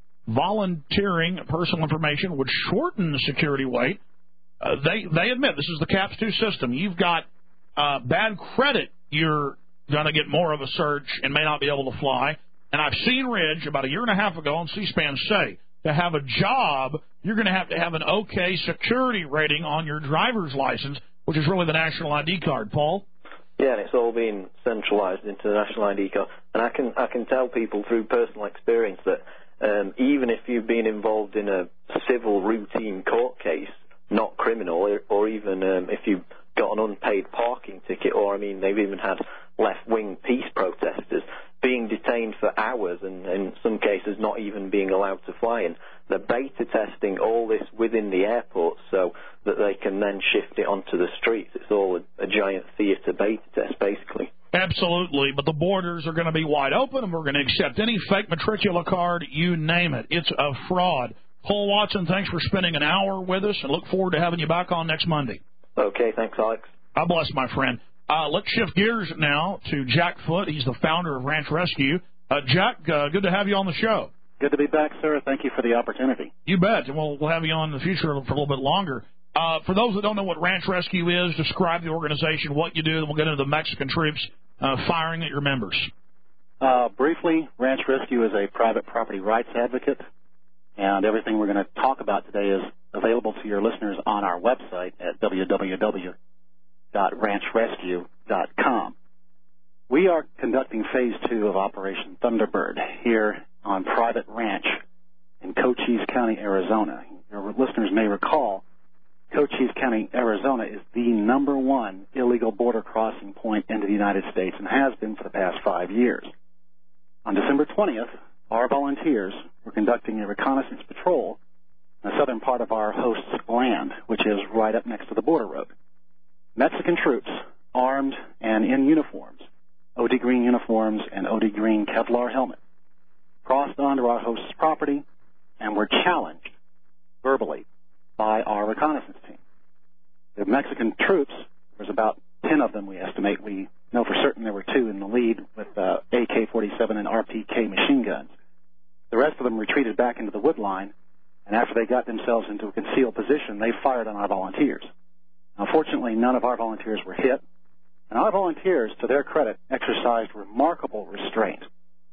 Volunteering personal information would shorten the security wait. Uh, they they admit this is the CAPS two system. You've got uh, bad credit, you're going to get more of a search and may not be able to fly. And I've seen Ridge about a year and a half ago on C-SPAN say to have a job, you're going to have to have an okay security rating on your driver's license, which is really the national I D card. Paul? Yeah, and it's all being centralized into the national I D card. And I can I can tell people through personal experience that um, even if you've been involved in a civil routine court case, not criminal, or, or even um, if you've got an unpaid parking ticket, or, I mean, they've even had left-wing peace protesters being detained for hours and in some cases not even being allowed to fly. And they're beta testing all this within the airport so that they can then shift it onto the streets. It's all a, a giant theater beta test, basically. Absolutely, but the borders are going to be wide open, and we're going to accept any fake matricula card, you name it. It's a fraud. Paul Watson, thanks for spending an hour with us, and look forward to having you back on next Monday. Okay, thanks, Alex. God bless, my friend. Uh, let's shift gears now to Jack Foote. He's the founder of Ranch Rescue. Uh, Jack, uh, good to have you on the show. Good to be back, sir. Thank you for the opportunity. You bet, and we'll, we'll have you on in the future for a little bit longer. Uh, for those that don't know what Ranch Rescue is, describe the organization, what you do, then we'll get into the Mexican troops uh, firing at your members. Uh, briefly, Ranch Rescue is a private property rights advocate, and everything we're going to talk about today is available to your listeners on our website at w w w dot ranch rescue dot com. We are conducting phase two of Operation Thunderbird here on private ranch in Cochise County, Arizona. Your listeners may recall Cochise County, Arizona is the number one illegal border crossing point into the United States and has been for the past five years. On December twentieth, our volunteers were conducting a reconnaissance patrol in the southern part of our host's land, which is right up next to the border road. Mexican troops, armed and in uniforms, O D green uniforms and O D green Kevlar helmets, crossed onto our host's property and were challenged verbally by our reconnaissance team. The Mexican troops, there was about ten of them, we estimate. We know for certain there were two in the lead with uh, A K forty-seven and R P K machine guns. The rest of them retreated back into the wood line, and after they got themselves into a concealed position, they fired on our volunteers. Now, fortunately, none of our volunteers were hit, and our volunteers, to their credit, exercised remarkable restraint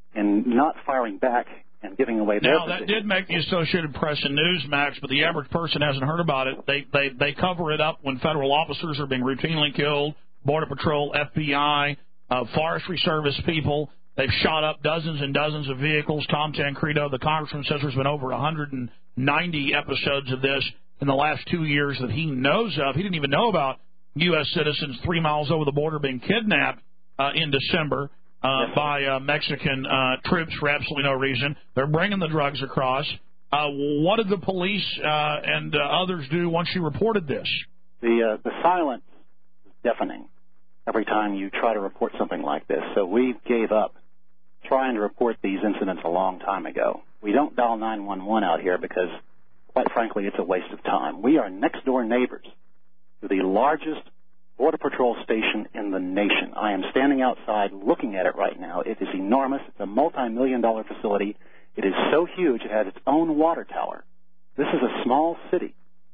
in not firing back and giving away their Now, position. that did make the Associated Press and Newsmax, but the average person hasn't heard about it. They, they, they cover it up when federal officers are being routinely killed, Border Patrol, F B I, uh, Forestry Service people. They've shot up dozens and dozens of vehicles. Tom Tancredo, the congressman, says there's been over one hundred ninety episodes of this in the last two years that he knows of. He didn't even know about U S citizens three miles over the border being kidnapped uh, in December. Uh, yes, by uh, Mexican uh, troops for absolutely no reason. They're bringing the drugs across. Uh, what did the police uh, and uh, others do once you reported this? The uh, the silence is deafening every time you try to report something like this. So we gave up trying to report these incidents a long time ago. We don't dial nine one one out here because, quite frankly, it's a waste of time. We are next-door neighbors to the largest Border Patrol station in the nation. I am standing outside looking at it right now. It is enormous. It's a multi-million dollar facility. It is so huge it has its own water tower. This is a small city.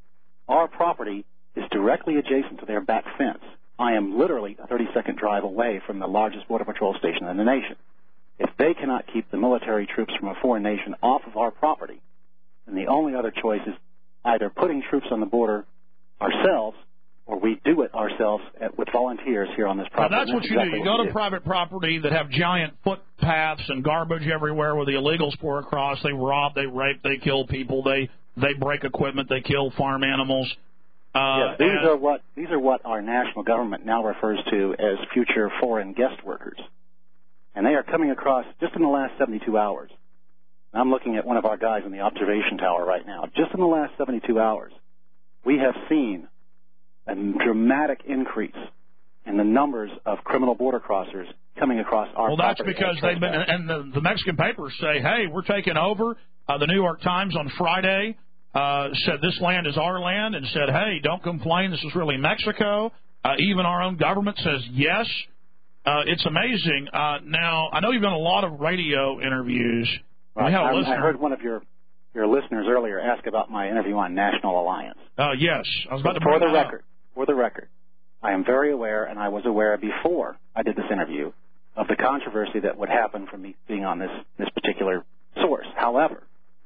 Our property is directly adjacent to their back fence. I am literally a thirty-second drive away from the largest Border Patrol station in the nation. If they cannot keep the military troops from a foreign nation off of our property, then the only other choice is either putting troops on the border ourselves, or we do it ourselves at, with volunteers here on this property. Now, that's what you exactly do. You go to private property that have giant footpaths and garbage everywhere where the illegals pour across. They rob, they rape, they kill people, they they break equipment, they kill farm animals. Uh, yes, these are what these are what our national government now refers to as future foreign guest workers, and they are coming across just in the last seventy-two hours. I'm looking at one of our guys in the observation tower right now. Just in the last seventy-two hours, we have seen a dramatic increase in the numbers of criminal border crossers coming across our well, that's property. because they've been, and the, the Mexican papers say, hey, we're taking over. Uh, the New York Times on Friday uh, said this land is our land and said, hey, don't complain, this is really Mexico. Uh, even our own government says yes. Uh, it's amazing. Uh, now, I know you've done a lot of radio interviews. Right. We have a I, listener. I heard one of your your listeners earlier ask about my interview on National Alliance. Uh, yes. I was about to For bring the that record, up. For the record, I am very aware, and I was aware before I did this interview, of the controversy that would happen from me being on this, this particular source. However,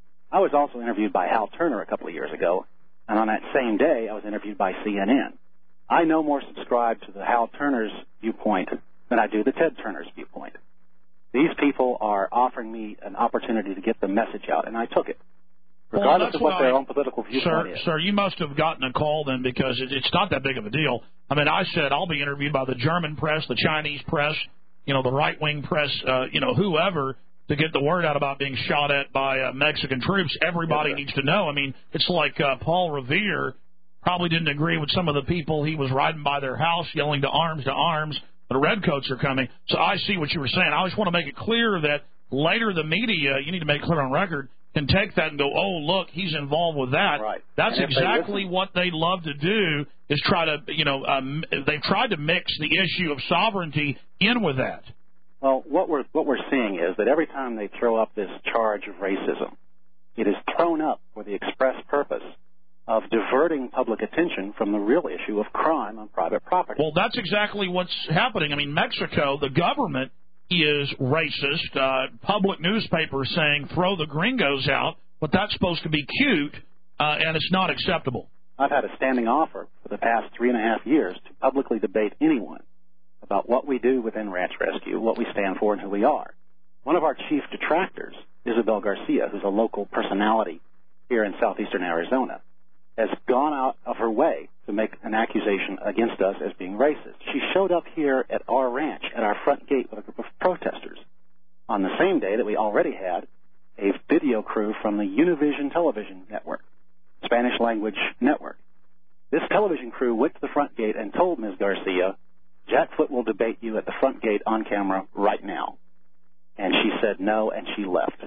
I was also interviewed by Hal Turner a couple of years ago, and on that same day, I was interviewed by C N N. I no more subscribe to the Hal Turner's viewpoint than I do the Ted Turner's viewpoint. These people are offering me an opportunity to get the message out, and I took it. Regardless well, of what what their I, own political viewpoint sir, is. Sir, you must have gotten a call then because it, it's not that big of a deal. I mean, I said I'll be interviewed by the German press, the Chinese press, you know, the right-wing press, uh, you know, whoever, to get the word out about being shot at by uh, Mexican troops. Everybody yes, needs to know. I mean, it's like uh, Paul Revere probably didn't agree with some of the people he was riding by their house yelling to arms, to arms. The redcoats are coming. So I see what you were saying. I just want to make it clear that later the media, you need to make it clear on record, can take that and go, oh, look, he's involved with that. Right. That's and exactly what they love to do is try to, you know, um, they've tried to mix the issue of sovereignty in with that. Well, what we're, what we're seeing is that every time they throw up this charge of racism, it is thrown up for the express purpose of diverting public attention from the real issue of crime on private property. Well, that's exactly what's happening. I mean, Mexico, the government is racist. Uh, public newspapers saying throw the gringos out, but that's supposed to be cute, uh, and it's not acceptable. I've had a standing offer for the past three and a half years to publicly debate anyone about what we do within Ranch Rescue, what we stand for, and who we are. One of our chief detractors, Isabel Garcia, who's a local personality here in southeastern Arizona, has gone out of her way to make an accusation against us as being racist. She showed up here at our ranch, at our front gate, with a group of protesters on the same day that we already had a video crew from the Univision television network, Spanish-language network. This television crew went to the front gate and told Miz Garcia, Jack Foot will debate you at the front gate on camera right now. And she said no, and she left.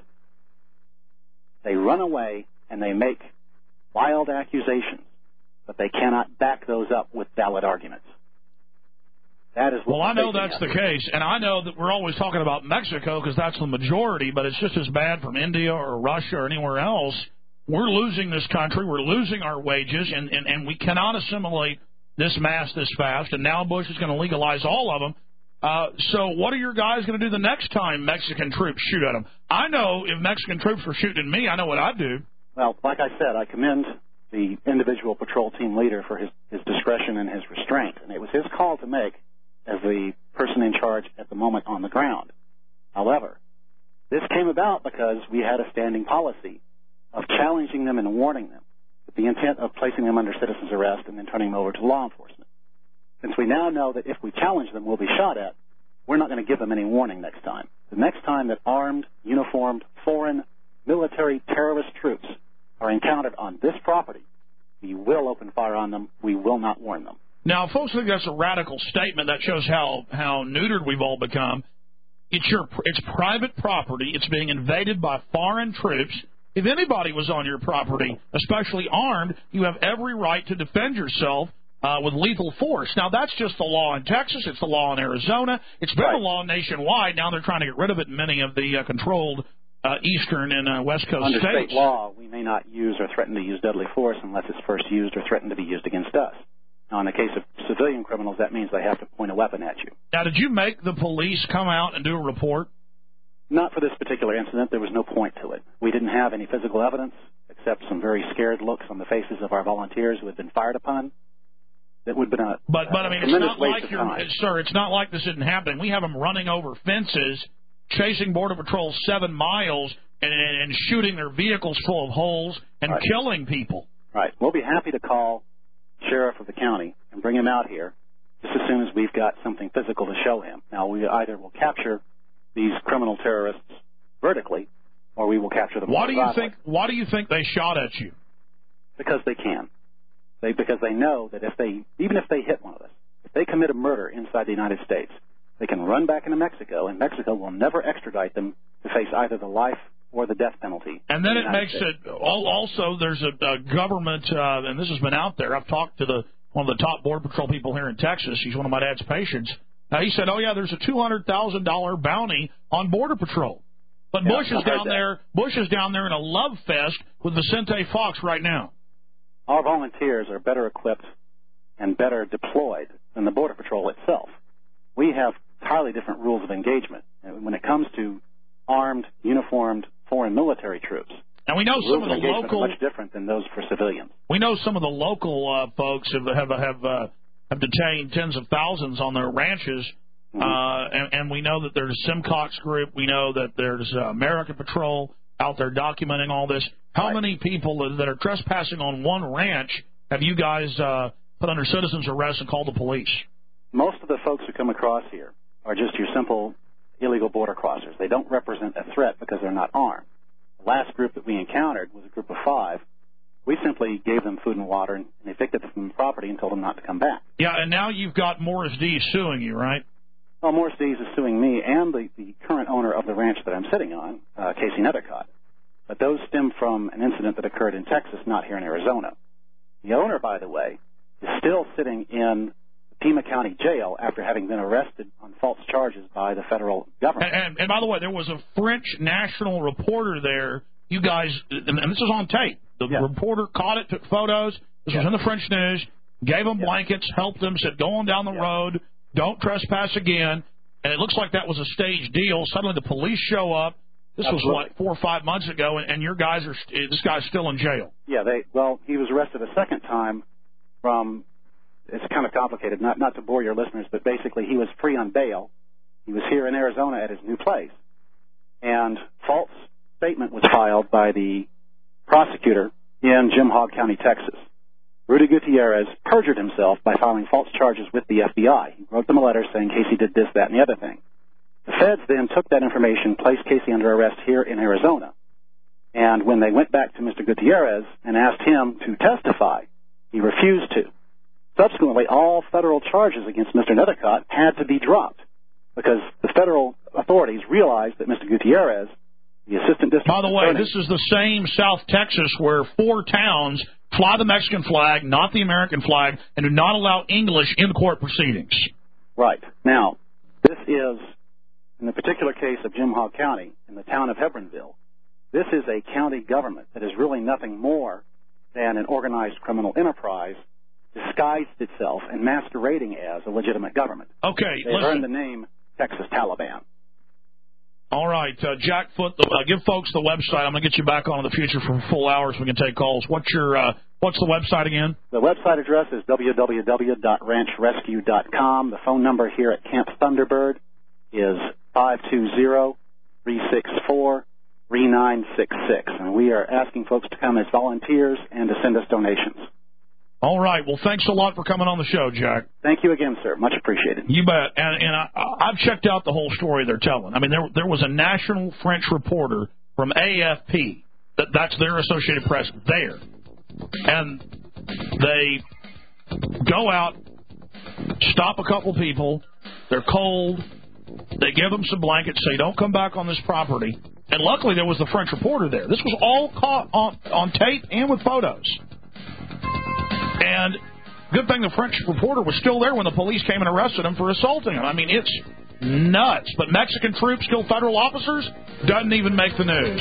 They run away, and they make wild accusations, but they cannot back those up with valid arguments. I know that's the case, and I know that we're always talking about Mexico because that's the majority, but it's just as bad from India or Russia or anywhere else. We're losing this country. We're losing our wages, and, and, and we cannot assimilate this mass this fast, and now Bush is going to legalize all of them. Uh, so what are your guys going to do the next time Mexican troops shoot at them? I know if Mexican troops were shooting at me, I know what I'd do. Well, like I said, I commend the individual patrol team leader for his, his discretion and his restraint, and it was his call to make as the person in charge at the moment on the ground. However, this came about because we had a standing policy of challenging them and warning them with the intent of placing them under citizen's arrest and then turning them over to law enforcement. Since we now know that if we challenge them, we'll be shot at, we're not going to give them any warning next time. The next time that armed, uniformed, foreign, military terrorist troops are encountered on this property, we will open fire on them. We will not warn them. Now, folks think that's a radical statement. That shows how, how neutered we've all become. It's your it's private property. It's being invaded by foreign troops. If anybody was on your property, especially armed, you have every right to defend yourself uh, with lethal force. Now, that's just the law in Texas. It's the law in Arizona. It's been right. the law nationwide. Now they're trying to get rid of it in many of the uh, controlled uh, eastern and uh, west coast Under states. state law, we may not use or threaten to use deadly force unless it's first used or threatened to be used against us. Now, in the case of civilian criminals, that means they have to point a weapon at you. Now, did you make the police come out and do a report? Not for this particular incident. There was no point to it. We didn't have any physical evidence except some very scared looks on the faces of our volunteers who had been fired upon. That would have been a But, but I mean, tremendous it's not waste like of you're, time. sir, it's not like this isn't happening. We have them running over fences, chasing Border Patrol seven miles, and, and, and shooting their vehicles full of holes and Right. killing people. Right. We'll be happy to call sheriff of the county and bring him out here just as soon as we've got something physical to show him. Now, we either will capture these criminal terrorists vertically, or we will capture them. Why do you horizontally. think? Why do you think they shot at you? Because they can. They because they know that if they even if they hit one of us, if they commit a murder inside the United States, they can run back into Mexico, and Mexico will never extradite them to face either the life or the death penalty. And then in it the United makes States. it also there's a, a government, uh, and this has been out there. I've talked to the one of the top Border Patrol people here in Texas. He's one of my dad's patients. Now, he said, "Oh yeah, there's a two hundred thousand dollar bounty on Border Patrol." But Yeah, Bush is I've heard down that. there. Bush is down there in a love fest with Vicente Fox right now. Our volunteers are better equipped and better deployed than the Border Patrol itself. We have entirely different rules of engagement. And when it comes to armed, uniformed foreign military troops, And we know the some rules of the engagement local are much different than those for civilians. we know some of the local uh, folks have have have uh, have detained tens of thousands on their ranches. Mm-hmm. Uh, and, and we know that there's Simcox Group. We know that there's uh, American Patrol out there documenting all this. How Right. many people that are trespassing on one ranch have you guys uh, put under citizen's arrest and called the police? Most of the folks who come across here are just your simple illegal border crossers. They don't represent a threat because they're not armed. The last group that we encountered was a group of five. We simply gave them food and water and evicted them from the property and told them not to come back. Yeah, and now you've got Morris D. suing you, right? Well, Morris Dees is suing me and the, the current owner of the ranch that I'm sitting on, uh, Casey Nethercott. But those stem from an incident that occurred in Texas, not here in Arizona. The owner, by the way, is still sitting in Pima County Jail after having been arrested on false charges by the federal government. And, and, and by the way, there was a French national reporter there. You guys, and, and this is on tape. The Yeah. reporter caught it, took photos. This Yeah. was in the French news. Gave them Yeah. blankets, helped them, said, go on down the Yeah. road. Don't trespass again. And it looks like that was a staged deal. Suddenly the police show up. This Absolutely. was, what, four or five months ago, and, and your guys are, st- this guy's still in jail. Yeah, they well, he was arrested a second time from, it's kind of complicated, not, not to bore your listeners, but basically he was free on bail. He was here in Arizona at his new place. And false statement was filed by the prosecutor in Jim Hogg County, Texas. Rudy Gutierrez perjured himself by filing false charges with the F B I. He wrote them a letter saying Casey did this, that, and the other thing. The feds then took that information, placed Casey under arrest here in Arizona. And when they went back to Mister Gutierrez and asked him to testify, he refused to. Subsequently, all federal charges against Mister Nethercott had to be dropped because the federal authorities realized that Mister Gutierrez, the assistant district By the way, attorney, this is the same South Texas where four towns fly the Mexican flag, not the American flag, and do not allow English in court proceedings. Right. Now, this is, in the particular case of Jim Hogg County, in the town of Hebronville, this is a county government that is really nothing more than an organized criminal enterprise disguised itself and masquerading as a legitimate government. Okay, They've listen. earned the name Texas Taliban. All right, uh, Jack Foot, uh, give folks the website. I'm going to get you back on in the future for full hours. We can take calls. What's your uh, what's the website again? The website address is w w w dot ranch rescue dot com. The phone number here at Camp Thunderbird is five two zero, three six four, three nine six six. And we are asking folks to come as volunteers and to send us donations. All right. Well, thanks a lot for coming on the show, Jack. Thank you again, sir. Much appreciated. You bet. And, and I, I've checked out the whole story they're telling. I mean, there there was a national French reporter from A F P, that, that's their Associated Press, there. And they go out, stop a couple people. They're cold. They give them some blankets, say, don't come back on this property. And luckily there was the French reporter there. This was all caught on, on tape and with photos. And good thing the French reporter was still there when the police came and arrested him for assaulting him. I mean, it's nuts. But Mexican troops kill federal officers? Doesn't even make the news.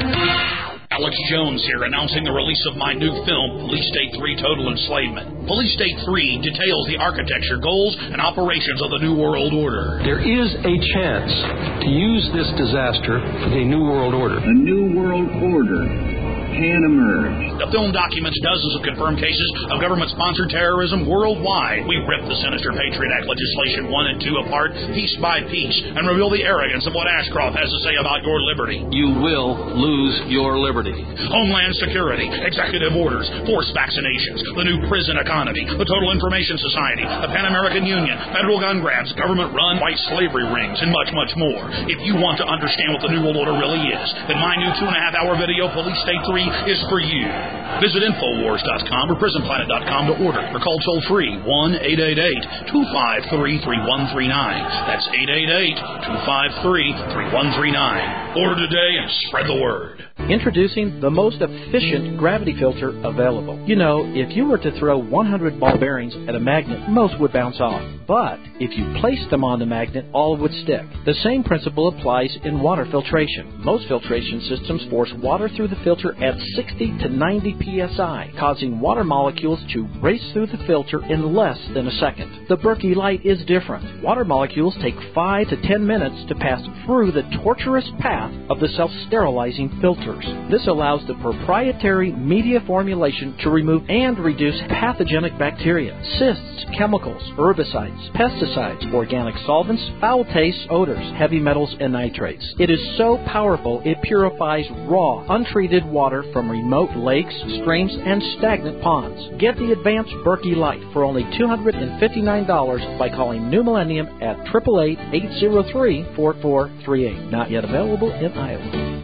Alex Jones here, announcing the release of my new film, Police State three Total Enslavement. Police State three details the architecture, goals, and operations of the New World Order. There is a chance to use this disaster for the New World Order. A New World Order can emerge. The film documents dozens of confirmed cases of government-sponsored terrorism worldwide. We rip the sinister Patriot Act legislation one and two apart, piece by piece, and reveal the arrogance of what Ashcroft has to say about your liberty. You will lose your liberty. Homeland Security, executive orders, forced vaccinations, the new prison economy, the Total Information Society, the Pan American Union, federal gun grabs, government-run white slavery rings, and much, much more. If you want to understand what the New World Order really is, then my new two-and-a-half-hour video, Police State three, is for you. Visit Infowars dot com or Prison Planet dot com to order or call toll-free one eight eight eight, two five three, three one three nine. That's eight eight eight, two five three, three one three nine. Order today and spread the word. Introducing the most efficient gravity filter available. You know, if you were to throw one hundred ball bearings at a magnet, most would bounce off. But if you placed them on the magnet, all would stick. The same principle applies in water filtration. Most filtration systems force water through the filter at sixty to ninety P S I, causing water molecules to race through the filter in less than a second. The Berkey Light is different. Water molecules take five to ten minutes to pass through the tortuous path of the self-sterilizing filters. This allows the proprietary media formulation to remove and reduce pathogenic bacteria, cysts, chemicals, herbicides, pesticides, organic solvents, foul tastes, odors, heavy metals, and nitrates. It is so powerful it purifies raw, untreated water from remote lakes, streams, and stagnant ponds. Get the advanced Berkey Light for only two hundred fifty-nine dollars by calling New Millennium at eight eight eight, eight zero three, four four three eight. Not yet available in Iowa.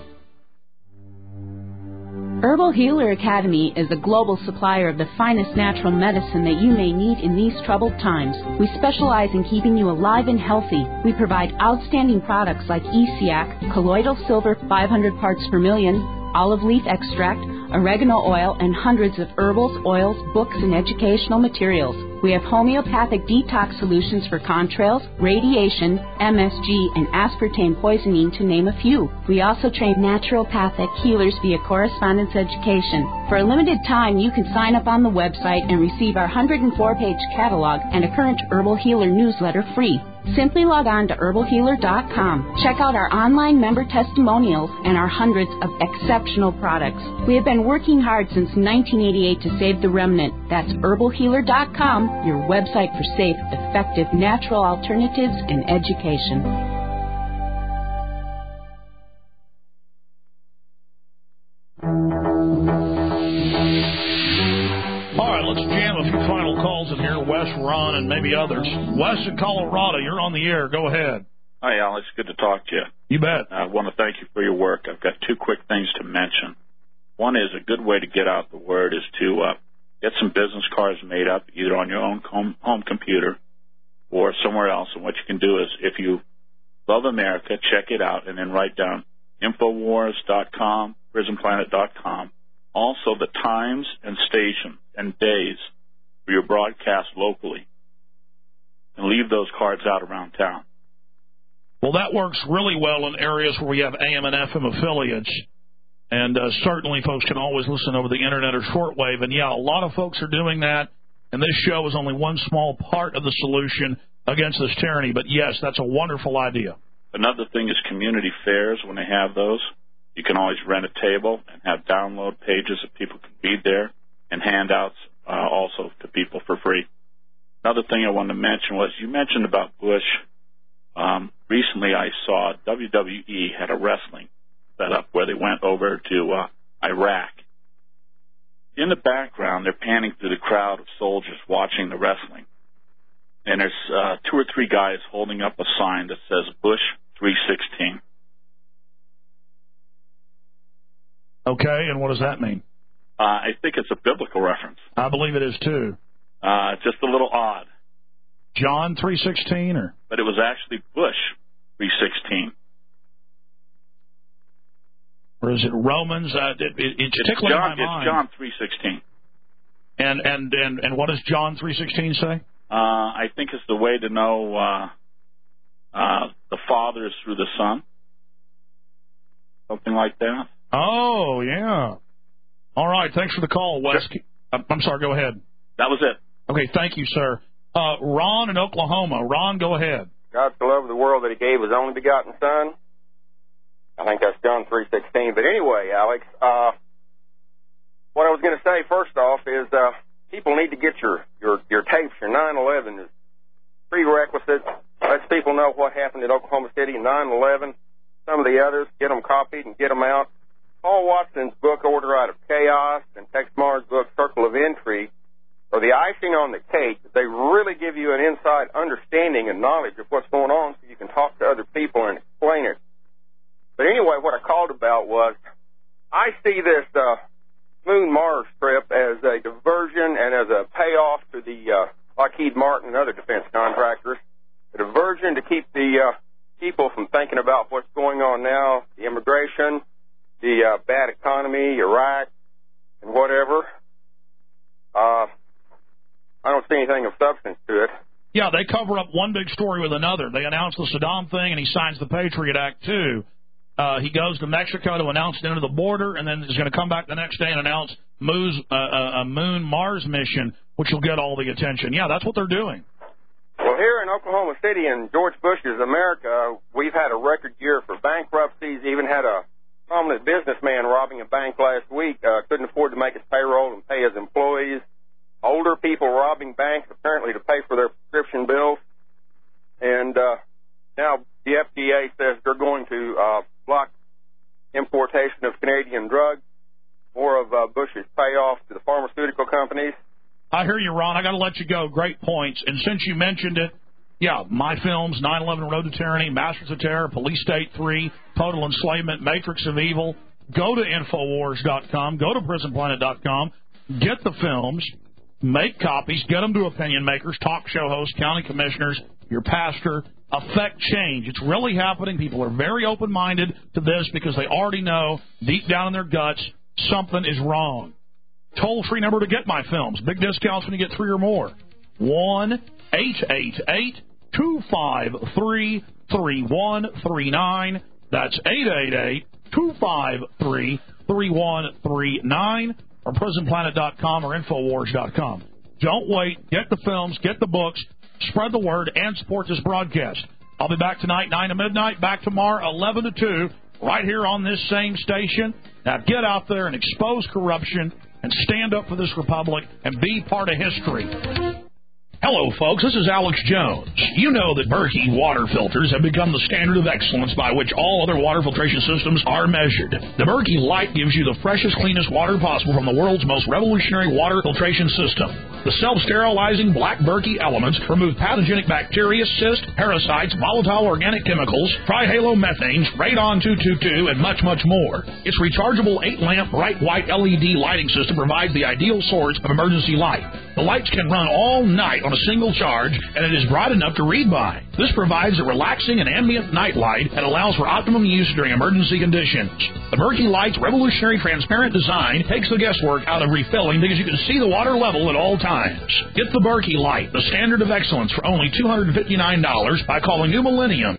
Herbal Healer Academy is a global supplier of the finest natural medicine that you may need in these troubled times. We specialize in keeping you alive and healthy. We provide outstanding products like E C A C, colloidal silver five hundred parts per million, olive leaf extract, oregano oil, and hundreds of herbals, oils, books, and educational materials. We have homeopathic detox solutions for contrails, radiation, M S G, and aspartame poisoning, to name a few. We also train naturopathic healers via correspondence education. For a limited time, you can sign up on the website and receive our one hundred four page catalog and a current Herbal Healer newsletter free. Simply log on to herbal healer dot com. Check out our online member testimonials and our hundreds of exceptional products. We have been working hard since nineteen eighty-eight to save the remnant. That's herbal healer dot com, your website for safe, effective, natural alternatives and education. All right, let's jam a few final calls in here. Wes, Ron, and maybe others. Wes in Colorado, you're on the air. Go ahead. Hi, Alex. Good to talk to you. You bet. I want to thank you for your work. I've got two quick things to mention. One is a good way to get out the word is to uh, get some business cards made up, either on your own home, home computer or somewhere else. And what you can do is, if you love America, check it out and then write down Infowars dot com, Prison Planet dot com. Also the times and station and days for your broadcast locally. and leave those cards out around town. Well, that works really well in areas where we have A M and F M affiliates. And uh, certainly folks can always listen over the Internet or shortwave. And, yeah, a lot of folks are doing that. And this show is only one small part of the solution against this tyranny. But, yes, that's a wonderful idea. Another thing is community fairs. When they have those, you can always rent a table and have download pages that people can read there, and handouts uh, also to people for free. Another thing I wanted to mention was you mentioned about Bush. Um, recently I saw W W E had a wrestling set up where they went over to uh, Iraq. In the background, they're panning through the crowd of soldiers watching the wrestling. And there's uh, two or three guys holding up a sign that says Bush three sixteen. Okay, and what does that mean? Uh, I think it's a biblical reference. I believe it is, too. Uh, just a little odd. John three sixteen? Or? But it was actually Bush three sixteen. Or is it Romans? Uh, it, it, it's, it's tickling John, my mind. It's John three sixteen. And, and, and, and what does John three sixteen say? Uh, I think it's the way to know uh, uh, the Father is through the Son. Something like that. Oh, yeah. All right, thanks for the call, Wes. Sure. I'm sorry, go ahead. That was it. Okay, thank you, sir. Uh, Ron in Oklahoma. Ron, go ahead. God so loved the world that he gave his only begotten Son. I think that's John three sixteen. But anyway, Alex, uh, what I was going to say first off is uh, people need to get your, your, your tapes, your nine eleven is prerequisite. Lets people know what happened in Oklahoma City, nine eleven, some of the others, get them copied and get them out. Paul Watson's book, Order Out of Chaos, and Tex Marr's book, Circle of Intrigue, are the icing on the cake. They really give you an inside understanding and knowledge of what's going on so you can talk to other people and explain it. But anyway, what I called about was I see this uh, Moon-Mars trip as a diversion and as a payoff to the uh, Lockheed Martin and other defense contractors, a diversion to keep the uh, people from thinking about what's going on now, the immigration, the uh, bad economy, Iraq, and whatever. Uh, I don't see anything of substance to it. Yeah, they cover up one big story with another. They announce the Saddam thing, and he signs the Patriot Act, too. Uh, he goes to Mexico to announce the end of the border, and then he's going to come back the next day and announce Moon's, uh, a Moon-Mars mission, which will get all the attention. Yeah, that's what they're doing. Well, here in Oklahoma City in George Bush's America, we've had a record year for bankruptcies, even had a prominent businessman robbing a bank last week, uh, couldn't afford to make his payroll and pay his employees. Older people robbing banks apparently to pay for their prescription bills. And uh, now the F D A says they're going to uh, block importation of Canadian drugs, more of uh, Bush's payoff to the pharmaceutical companies. I hear you, Ron. I got to let you go. Great points. And since you mentioned it, yeah, my films, nine eleven Road to Tyranny, Masters of Terror, Police State three, Total Enslavement, Matrix of Evil. Go to Infowars dot com. Go to Prison Planet dot com. Get the films. Make copies. Get them to opinion makers, talk show hosts, county commissioners, your pastor. Affect change. It's really happening. People are very open-minded to this because they already know deep down in their guts something is wrong. Toll-free number to get my films. Big discounts when you get three or more. one eight eight eight two five three three one three nine. That's eight eight eight two five three three one three nine or prison planet dot com or infowars dot com. Don't wait. Get the films. Get the books. Spread the word and support this broadcast. I'll be back tonight, nine to midnight. Back tomorrow, eleven to two, right here on this same station. Now get out there and expose corruption and stand up for this republic and be part of history. Hello, folks. This is Alex Jones. You know that Berkey water filters have become the standard of excellence by which all other water filtration systems are measured. The Berkey Light gives you the freshest, cleanest water possible from the world's most revolutionary water filtration system. The self-sterilizing black Berkey elements remove pathogenic bacteria, cysts, parasites, volatile organic chemicals, trihalomethanes, radon two twenty-two, and much, much more. Its rechargeable eight-lamp bright white L E D lighting system provides the ideal source of emergency light. The lights can run all night on on a single charge, and it is bright enough to read by. This provides a relaxing and ambient night light that allows for optimum use during emergency conditions. The Berkey Light's revolutionary transparent design takes the guesswork out of refilling because you can see the water level at all times. Get the Berkey Light, the standard of excellence, for only two hundred fifty-nine dollars by calling New Millennium